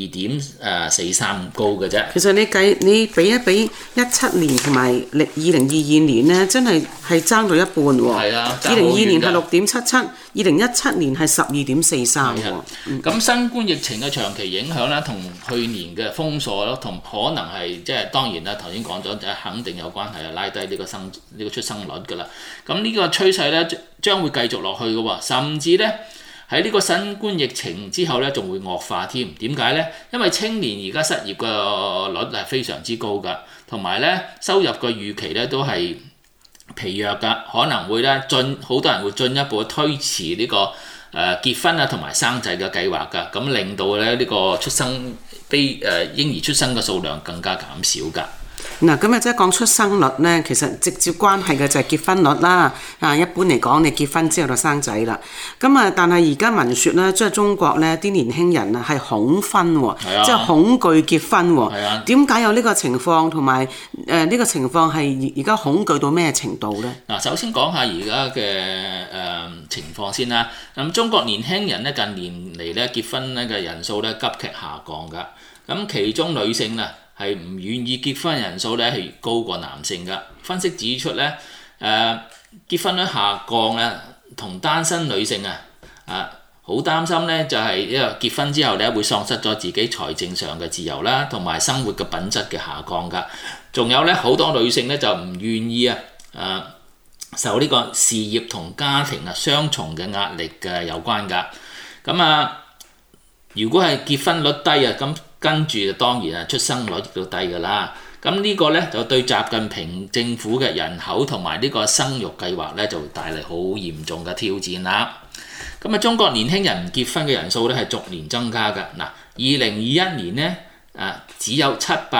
Speaker 7: 12.43高嘅啫。
Speaker 6: 其實你比一比17年同埋2022年咧，真係爭到一半喎。
Speaker 7: 係啊
Speaker 6: ，2022年係6.77，2017年係12.43喎。
Speaker 7: 咁新冠疫情嘅長期影響咧，同去年嘅封鎖咯，同可能係即係當然啦，頭先講咗就肯定有關係啊，拉低呢個出生率㗎啦。咁呢個趨勢咧將會繼續落去嘅喎，甚至咧喺呢個新冠疫情之後咧，仲會惡化添。點解咧？因為青年而家失業嘅率係非常之高㗎，同埋咧收入嘅預期咧都係疲弱㗎，可能會咧好多人會進一步推遲呢個結婚啊同埋生仔嘅計劃㗎，咁令到咧呢個嬰兒出生嘅數量更加減少㗎。
Speaker 6: 嗱，咁即係講出生率咧，其實直接關係嘅就係結婚率啦。一般嚟講，你結婚之後就生仔啦。咁但係而家聞説咧，即係中國咧啲年輕人啊係恐婚喎，即係恐懼結婚喎。點解有呢個情況？同埋呢個情況係而家恐懼到咩程度咧？
Speaker 7: 嗱，首先講下而家嘅情況先啦。咁中國年輕人咧近年嚟咧結婚咧嘅人數咧急劇下降㗎。咁其中女性啊係唔願意結婚人數咧係高過男性㗎。分析指出咧，結婚率下降咧，同單身女性好擔心咧，就係因為結婚之後咧會喪失咗自己財政上嘅自由啦，同埋生活嘅品質嘅下降㗎。仲有咧好多女性咧就唔願意受呢個事業同家庭雙重嘅壓力嘅有關㗎。咁如果係結婚率低咁跟住就當然出生率亦都低㗎啦。咁呢個咧就對習近平政府嘅人口同埋呢個生育計劃咧就帶嚟好嚴重嘅挑戰啦。咁中國年輕人唔結婚嘅人數咧係逐年增加㗎。嗱，2021年咧只有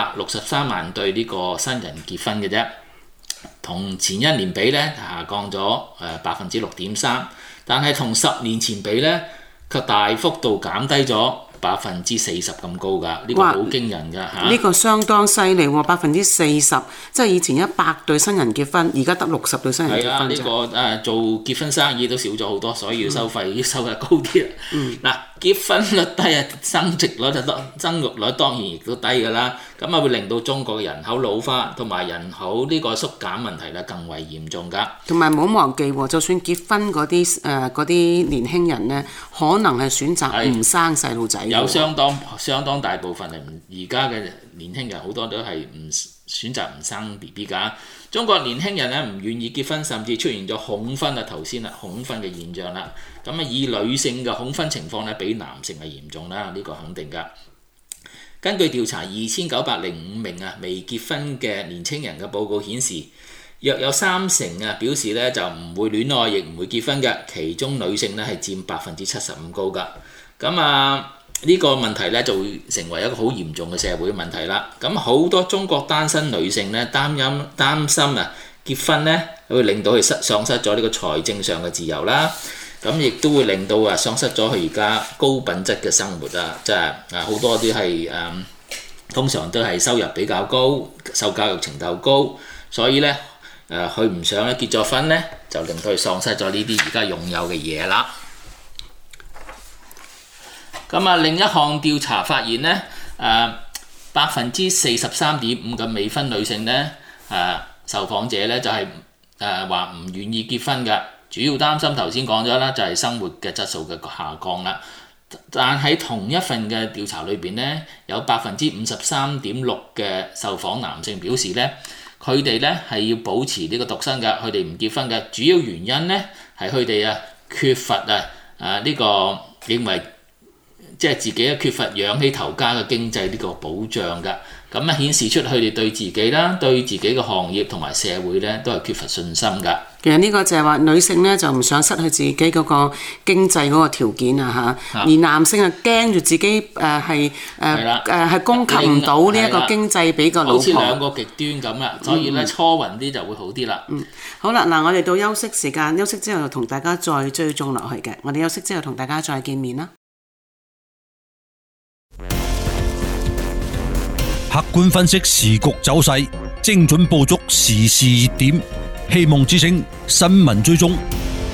Speaker 7: 763萬對呢個新人結婚嘅啫，同前一年比咧下降咗6.3%，但係同10年前比咧卻大幅度減低咗40%咁高㗎，呢個好驚人㗎嚇！
Speaker 6: 呢個相當犀利喎，40%，即係以前100對新人結婚，而家得60對新人結婚啫。
Speaker 7: 呢個做結婚生意都少咗好多，所以要收費要收得高啲啦。結婚率低生育率當然亦都低㗎啦。咁會令到中國嘅人口老化同埋人口呢個縮減問題咧更為嚴重㗎。
Speaker 6: 同埋唔好忘記喎，就算結婚嗰啲年輕人咧，可能係選擇唔生細路仔。
Speaker 7: 有相當大部分而家嘅年輕人好多都係唔選擇唔生 BB 㗎。中國年輕人咧唔願意結婚，甚至出現咗恐婚頭先恐婚嘅現象啦。以女性嘅恐婚情況咧比男性係嚴重啦，呢個肯定㗎。根據調查2905名未結婚嘅年輕人嘅報告顯示，約有30%表示咧就唔會戀愛，亦唔會結婚嘅，其中女性咧係佔75%高㗎。呢個問題咧就會成為一個好嚴重嘅社會問題啦。好多中國單身女性咧擔心結婚咧會令到佢喪失咗呢個財政上嘅自由啦。亦都會令到喪失咗佢而家高品質嘅生活啊！即係好多啲係通常都係收入比較高，受教育程度高，所以咧佢唔想結咗婚咧，就令到佢喪失咗呢啲而家擁有嘅嘢啦。另一項調查發現咧43.5% 嘅未婚女性咧受訪者咧就係話唔願意結婚㗎。主要擔心頭先講咗啦，就係生活嘅質素嘅下降啦。 但喺同一份嘅調查裏邊呢，有53.6%嘅受訪男性表示呢，佢哋呢係要保持呢個獨身嘅，佢哋唔結婚嘅。主要原因呢係佢哋缺乏呢個認為即係自己缺乏養起頭家嘅經濟呢個保障㗎。咁顯示出佢哋對自己啦、對自己嘅行業同埋社會咧都係缺乏信心㗎。
Speaker 6: 其實呢個就係話女性咧就唔想失去自己嗰個經濟嗰個條件啊嚇，而男性驚住自己係供給唔到呢一個經濟俾個老婆。
Speaker 7: 好似兩個極端咁啦，所以咧初運啲就會好啲啦。
Speaker 6: 好啦，嗱我哋到休息時間，休息之後就同大家再追蹤落去嘅。我哋休息之後同大家再見面啦。
Speaker 5: 客觀分析時局走勢，精準捕捉時事熱點，希望之聲新聞追蹤。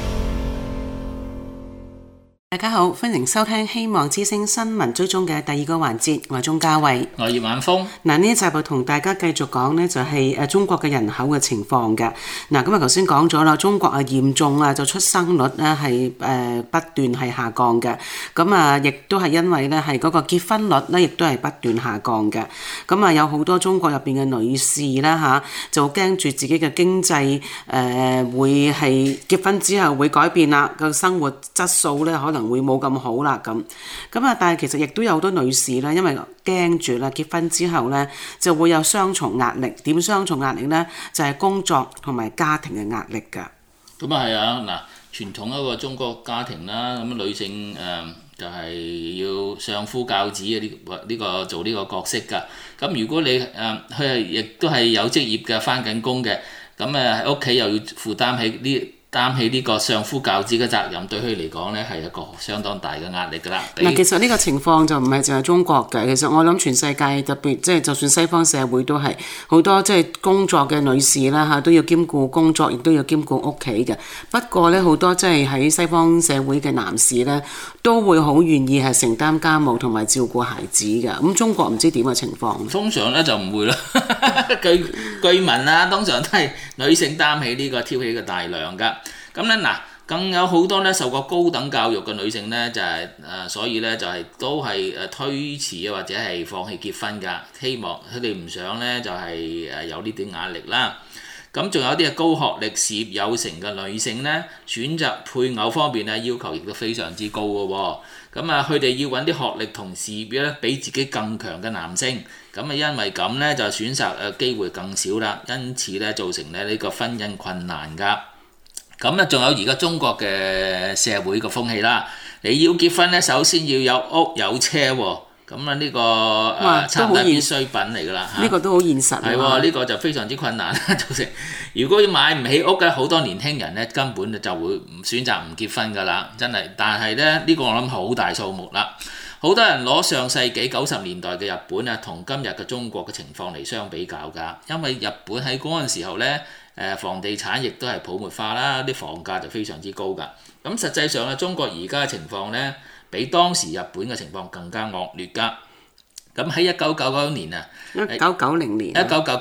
Speaker 6: 大家好，歡迎收聽希望之聲新聞追蹤嘅第二個環節，我係鐘嘉慧，
Speaker 7: 我係葉晚風。
Speaker 6: 嗱呢一集就同大家繼續講呢，就係中國嘅人口嘅情況嘅。嗱咁頭先講咗啦，中國嚴重就出生率呢係不斷係下降嘅。咁亦都係因為呢係嗰個結婚率呢亦都係不斷下降嘅。咁有好多中國入邊嘅女士啦就驚住自己嘅經濟會係結婚之後會改變啦，個生活質素呢可能會冇咁好啦咁但係其實亦都有好多女士啦，因為驚住啦結婚之後呢就會有雙重壓力。點雙重壓力呢？就係工作同埋家庭嘅壓力㗎。
Speaker 7: 咁係啊，嗱傳統一個中國家庭啦，咁女性就係要相夫教子嘅呢個做呢個角色㗎。咁如果你佢係亦都係有職業嘅，返緊工嘅，咁喺屋企又要負擔起呢個相夫教子嘅責任，對佢嚟講呢係一個相當大嘅壓力㗎啦。
Speaker 6: 嗱，其實呢個情況就唔係淨係中國嘅，其實我諗全世界特別即係就算西方社會都係好多即係工作嘅女士啦都要兼顧工作，亦都要兼顧屋企嘅。不過呢，好多即係喺西方社會嘅男士呢，都會好願意係承擔家務同埋照顧孩子嘅。咁中國唔知點嘅情況？
Speaker 7: 通常呢就唔會啦，據聞啦，通常都係女性擔起呢個挑起嘅大梁㗎。咁咧更有好多咧受過高等教育嘅女性咧，就係所以咧就係都係推遲或者係放棄結婚㗎，希望佢哋唔想咧就係有呢啲壓力啦。咁仲有啲係高學歷、事業有成嘅女性咧，選擇配偶方面咧要求亦都非常之高嘅喎。咁佢哋要揾啲學歷同事業咧比自己更強嘅男性，咁因為咁咧就選擇機會更少啦，因此咧造成咧呢個婚姻困難㗎。咁仲有而家中國嘅社會個風氣啦，你要結婚咧，首先要有屋有車喎，咁呢個差唔多必需品嚟㗎啦。呢
Speaker 6: 個都好現實。
Speaker 7: 係喎，呢個就非常之困難造成。如果要買唔起屋嘅，好多年輕人咧根本就會選擇唔結婚㗎啦，真係。但係咧呢個我諗好大數目啦，好多人攞上世紀90年代嘅日本同今日嘅中國嘅情況嚟相比較㗎，因為日本喺嗰陣時候咧。房地產亦都係泡沫化啦，啲房價就非常之高㗎。咁實際上咧，中國而家嘅情況咧，比當時日本嘅情況更加惡劣㗎。咁喺1999年
Speaker 6: 1990年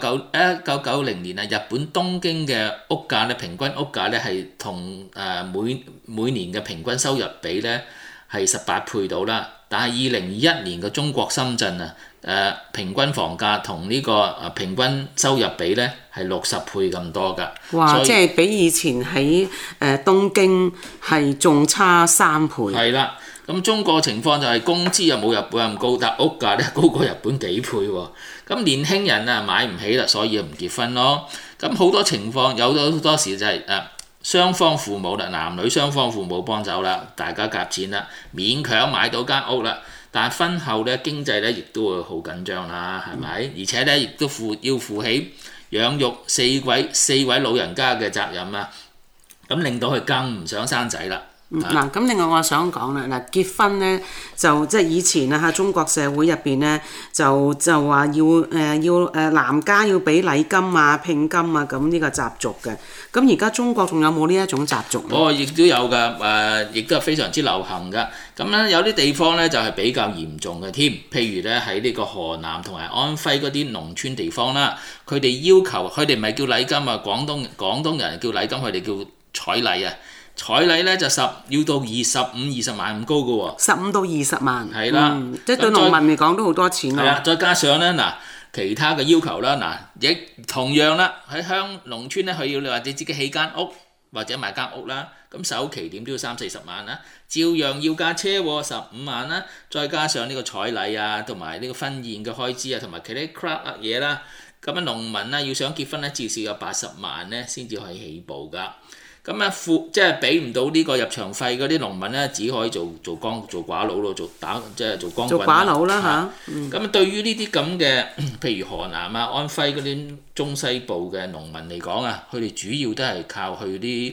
Speaker 7: 1990年日本東京嘅屋價咧，平均屋價咧係同每年嘅平均收入比咧係18倍到啦。但係2021年嘅中國深圳平均房價同呢個平均收入比咧係60倍咁多㗎。
Speaker 6: 哇！即係比以前喺東京係仲差3倍。
Speaker 7: 係啦，咁中國情況就係工資又冇日本咁高，但屋價咧高過日本幾倍喎。咁年輕人買唔起啦，所以唔結婚咯。咁好多情況有好多時就係雙方父母啦，男女雙方父母幫手啦，大家夾錢啦，勉強買到間屋啦。但係婚後咧經濟咧亦都會好緊張啦，係咪？而且咧亦都要負起養育四位老人家嘅責任啊，咁令到佢更唔想生仔啦。
Speaker 6: 嗱，咁另外我想講啦，嗱結婚咧就即係以前中國社會入邊咧就話要男家要俾禮金啊、聘金啊，咁呢個習俗嘅。咁而家中國仲有冇呢一種習俗咧？
Speaker 7: 亦都有㗎，亦都係非常之流行㗎。咁咧有啲地方咧就係比較嚴重嘅添，譬如咧喺呢個河南同埋安徽嗰啲農村地方啦，佢哋要求佢哋唔係叫禮金啊，廣東人叫禮金，佢哋叫彩禮啊。 彩禮咧就要到20萬咁高嘅喎。
Speaker 6: 15到20萬。
Speaker 7: 係啦，
Speaker 6: 即係對農民嚟講都好多錢咯。
Speaker 7: 係啦，再加上咧嗱，其他嘅要求啦，嗱亦同樣啦，喺農村咧，佢要你話你自己起間屋或者買間屋啦，咁首期點都要30-40萬啦，照樣要架車喎15萬啦，再加上呢個彩禮啊，同埋呢個婚宴嘅開支啊，同埋其他 crap 嘢啦，咁啊農民啊要想結婚咧，至少有80萬咧先至可以起步㗎。咁啊即係俾唔到呢個入場費嗰啲農民咧，只可以做寡佬咯，即係做光棍。做
Speaker 6: 寡佬啦嚇。
Speaker 7: 咁啊，對於呢啲咁嘅，譬如河南啊、安徽嗰啲中西部嘅農民嚟講啊，佢哋主要都係靠去啲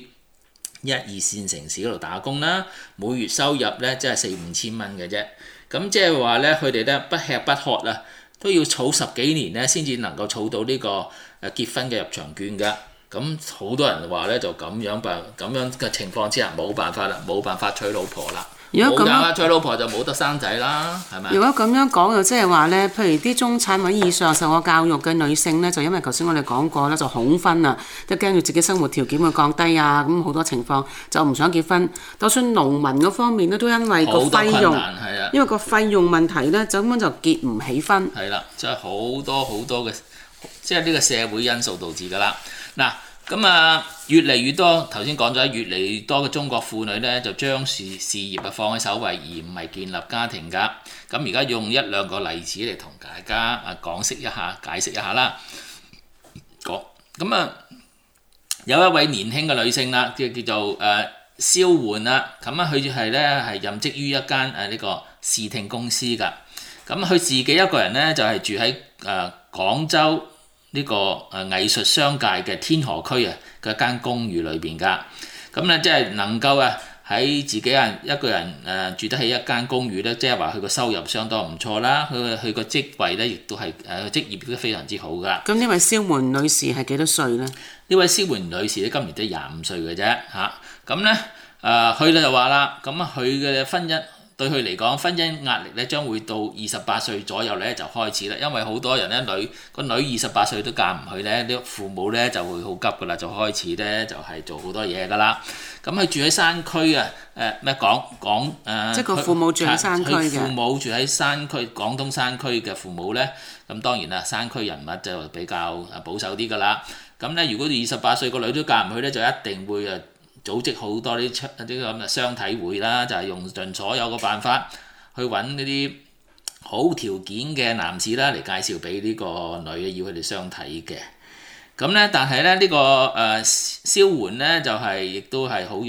Speaker 7: 1、2線城市嗰度打工啦，每月收入咧即係4-5千蚊嘅啫。咁即係話咧，佢哋咧不吃不喝啊，都要儲10幾年咧，先至能夠儲到呢個結婚嘅入場券㗎。咁好多人話咧，就咁樣嘅情況之下冇辦法啦，冇辦法娶老婆啦。冇辦法娶老婆就冇得生仔啦，係咪？
Speaker 6: 如果咁樣講，就即係話咧，譬如啲中產或以上受過教育嘅女性咧，就因為頭先我哋講過啦，就恐婚啊，即係驚住自己生活條件會降低啊，咁好多情況就唔想結婚。就算農民嗰方面咧，都因為個費用，因為個費用問題咧，就根本就結唔起婚。
Speaker 7: 係啦，即係好多嘅，即係呢個社會因素導致㗎啦。嗱，咁啊，越嚟越多，頭先講咗，越嚟越多嘅中國婦女咧，就將事業放喺首位，而唔係建立家庭㗎。咁而家用1、2個例子嚟同大家解釋一下啦。咁啊，有一位年輕嘅女性啦，叫做蕭媛啦。咁啊，佢係任職於一間呢個視聽公司㗎。咁佢自己一個人咧，就係住喺廣州呢個藝術商界嘅天河區啊嘅一間公寓裏邊㗎。咁咧即係能夠喺自己一個人住得起一間公寓咧，即係話佢個收入相當唔錯啦。佢個職位咧亦都係職業都非常之好㗎。
Speaker 6: 咁呢位蕭媛女士係幾多歲咧？
Speaker 7: 呢位蕭媛女士咧今年都25歲嘅啫嚇。咁咧佢就話啦，咁佢嘅婚姻對佢嚟講，婚姻壓力咧將會到28歲左右咧就開始啦，因為好多人咧個女28歲都嫁唔去咧，啲父母咧就會好急噶啦，就開始咧就係做好多嘢噶啦。咁佢住喺山區啊，
Speaker 6: 即係個父母住喺山區嘅。
Speaker 7: 父母住喺山區，廣東山區嘅父母咧，咁當然啦，山區人物就比較保守啲噶啦。咁咧，如果28歲個女都嫁唔去咧，就一定會組織好多啲咁嘅相睇會啦，就係用盡所有嘅辦法去揾嗰啲好條件嘅男士啦嚟介紹俾呢個女，要佢哋相睇嘅。咁咧，但係咧呢個蕭媛咧就係亦都係好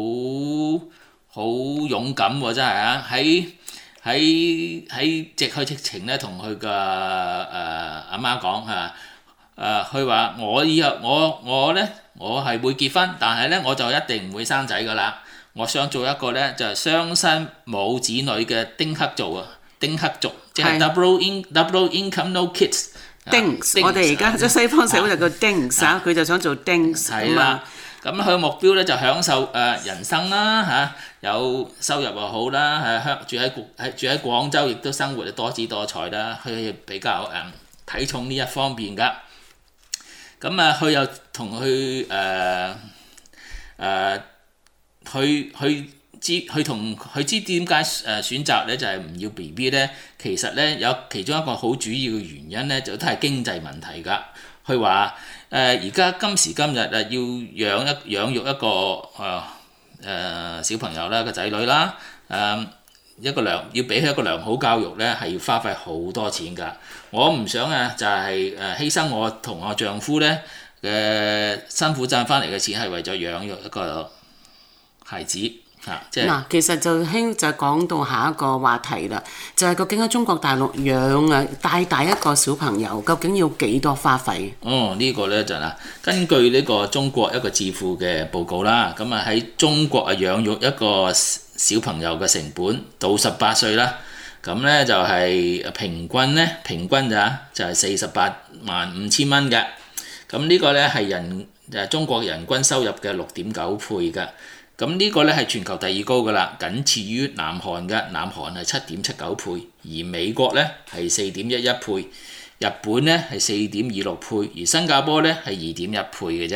Speaker 7: 勇敢喎，真係啊！喺直情咧同佢嘅阿媽講嚇，佢話我以後我係會結婚，但係咧我就一定唔會生仔噶啦。我想做一個咧就係雙身冇子女嘅丁克族，即係 double income no kids。
Speaker 6: 我哋而家即係西方社會就叫丁，佢就想做丁咁啊。
Speaker 7: 咁佢目標咧就享受人生啦嚇，有收入又好啦，住喺廣州亦都生活多姿多彩啦。佢比較睇重呢一方面㗎。咁佢又同佢佢知點解選擇咧就係唔要 BB 咧？其實咧有其中一個好主要嘅原因咧，就都係經濟問題㗎。佢話而家今時今日要養育一個小朋友啦，個仔女啦，要俾佢一個良好教育咧，係要花費好多錢㗎。我唔想就係犧牲我同我丈夫咧嘅辛苦賺翻嚟嘅錢，係為咗養育一個孩子。
Speaker 6: 嗱，其實就講到下一個話題啦，就係究竟喺中國大陸養帶大一個小朋友，究竟要幾多花費？
Speaker 7: 呢個咧就根據呢個中國一個智庫嘅報告啦，咁喺中國養育一個小朋友嘅成本到18歲啦，咁咧就係平均就係48.5千蚊嘅，咁呢個咧係中國人均收入嘅6.9倍嘅。咁呢個咧係全球第2高㗎啦，僅次於南韓嘅，南韓係7.79倍，而美國咧係4.11倍，日本咧係4.26倍，而新加坡咧係2.1倍嘅啫。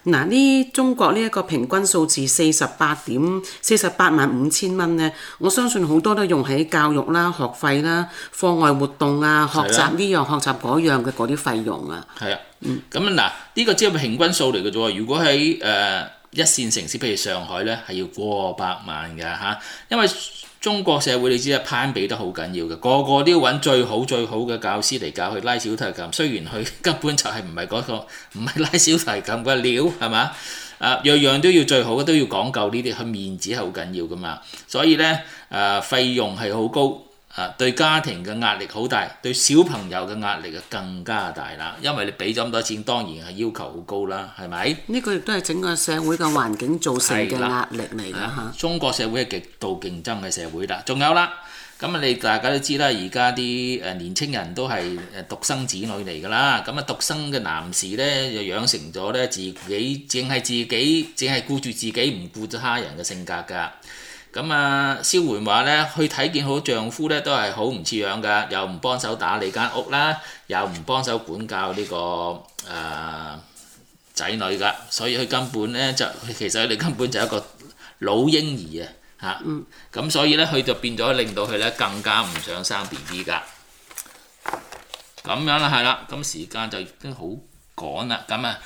Speaker 6: 嗱，呢中國呢一個平均數字48.485000蚊呢，我相信好多都用喺教育啦、學費啦、課外活動啊、學習呢樣、學習嗰樣嘅嗰啲費用啊。
Speaker 7: 係啊，咁嗱，呢個只係平均數嚟嘅啫喎。如果喺一線城市，譬如上海呢，係要過百萬㗎嚇，因為中國社會你知啊，攀比得好緊要嘅，個個都要揾最好嘅教師嚟教佢拉小提琴。雖然佢根本就係唔係拉小提琴嘅料，係嘛？樣樣都要最好，都要講究呢啲，佢面子係好緊要噶嘛。所以呢，費用係好高，對家庭嘅壓力好大，對小朋友嘅壓力就更加大啦。因為你俾咗咁多錢，當然係要求好高啦，係咪？呢個亦都係整個社會嘅環境造成嘅壓力嚟㗎嚇。中國社會係極度競爭嘅社會啦。仲有啦，咁你大家都知啦，而家啲年青人都係獨生子女嚟㗎啦。咁獨生嘅男士呢，就養成咗呢自己淨係顧住自己，唔顧咗他人嘅性格㗎。咁蕭媛話呢，去睇見好多丈夫呢都係好唔似樣㗎，又唔幫手打理間屋啦，又唔幫手管教呢個仔女㗎，所以佢根本呢其實佢哋根本就係一個老嬰兒啊嚇。咁所以呢，佢就變咗令到佢呢更加唔想生 BB 㗎。咁樣啦，係啦，咁時間就已經好趕啦。咁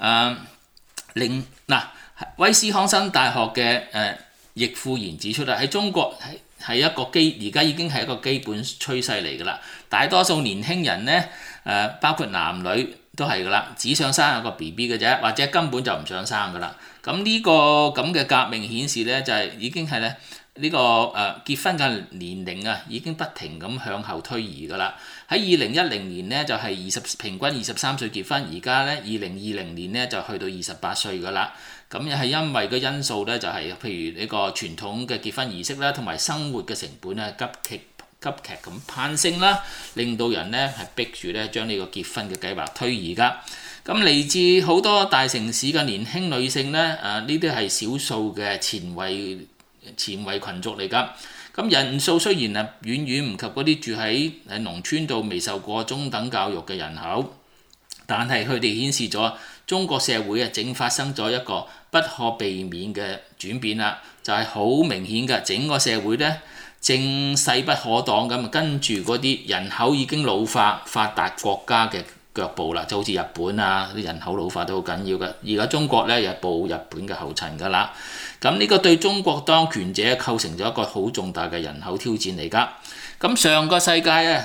Speaker 7: 威斯康辛大學嘅易富賢指出啦，喺中國係一個而家已經係一個基本趨勢嚟㗎啦。大多數年輕人呢，包括男女都係㗎啦，只想生一個 BB 嘅啫，或者根本就唔想生㗎啦。咁呢個咁嘅革命顯示呢，就係已經係咧呢個結婚嘅年齡啊，已經不停咁向後推移㗎啦。喺2010年呢，就係平均23歲結婚，而家呢2020年呢，就去到28歲㗎啦。咁又係因為個因素咧，就係譬如呢個傳統嘅結婚儀式啦，同埋生活嘅成本咧急劇咁攀升啦，令到人咧係逼住咧將呢個結婚嘅計劃推移㗎。咁嚟自好多大城市嘅年輕女性咧，呢啲係少數嘅前衛群族嚟㗎。咁人數雖然啊遠遠唔及嗰啲住喺農村度未受過中等教育嘅人口，但係佢哋顯示咗中國社會正發生咗一個不可避免嘅轉變啦，就係好明顯嘅，整個社會呢正勢不可擋咁跟住嗰啲人口已經老化發達國家嘅腳步啦，就好似日本啊，啲人口老化都好緊要嘅。而家中國呢又步日本嘅後塵㗎啦。咁呢個對中國當權者構成咗一個好重大嘅人口挑戰嚟㗎。咁上個世紀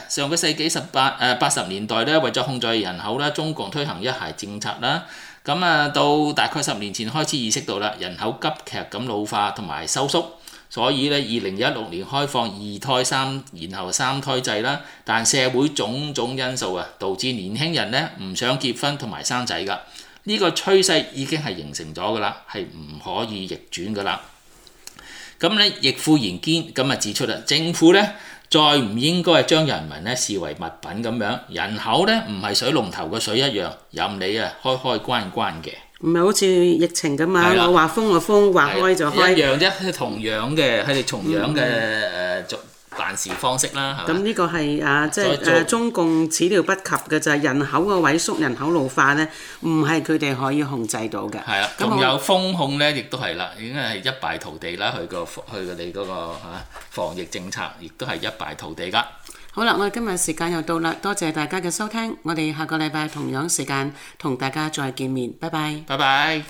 Speaker 7: 80年代咧，為咗控制人口咧，中共推行一孩政策啦。咁到大概10年前開始意識到啦，人口急劇咁老化同埋收縮，所以咧2016年開放2胎然後3胎制啦。但社會種種因素啊，導致年輕人咧唔想結婚同埋生仔㗎。呢個趨勢已經係形成咗㗎啦，係唔可以逆轉㗎啦。咁咧，易富賢堅指出啦，政府咧再唔應該係將人民咧視為物品咁樣，人口咧唔係水龍頭嘅水一樣，任你開關嘅。
Speaker 6: 唔係好似疫情咁嘛，我話封就封，話開就開。
Speaker 7: 一樣啫，同樣嘅，佢哋同樣嘅辦事方式啦，係嘛？咁
Speaker 6: 呢個係中共始料不及嘅就係人口嘅萎縮、人口老化咧，唔係佢哋可以控制到嘅。
Speaker 7: 係啊，仲有風控咧，亦都係啦，已經係一敗塗地啦。佢哋嗰個防疫政策，亦都係一敗塗地㗎。
Speaker 6: 好啦，我哋今日時間又到啦，多謝大家嘅收聽，我哋下個禮拜同樣時間同大家再見面，拜拜。
Speaker 7: 拜拜。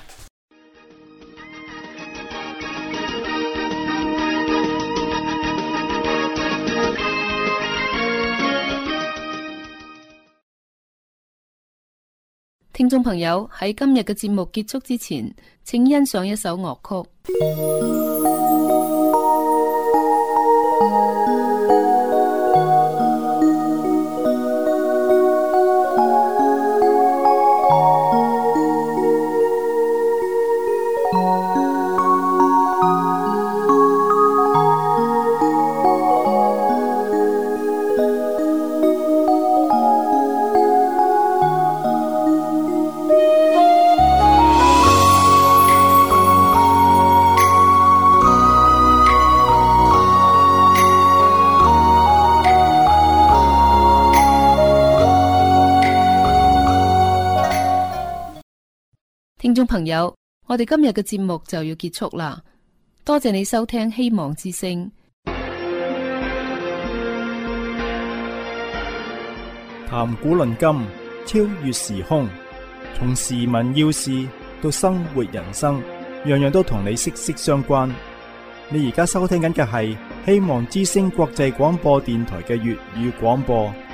Speaker 2: 聽眾朋友，喺今日嘅節目結束之前，請欣賞一首樂曲。 眾朋友，我哋今日嘅節目就要結束啦，多謝你收聽希望之聲。
Speaker 1: 談古論今，超越時空，從時聞要事到生活人生，樣樣都同你息息相關。你而家收聽緊嘅係希望之聲國際廣播電台嘅粵語廣播。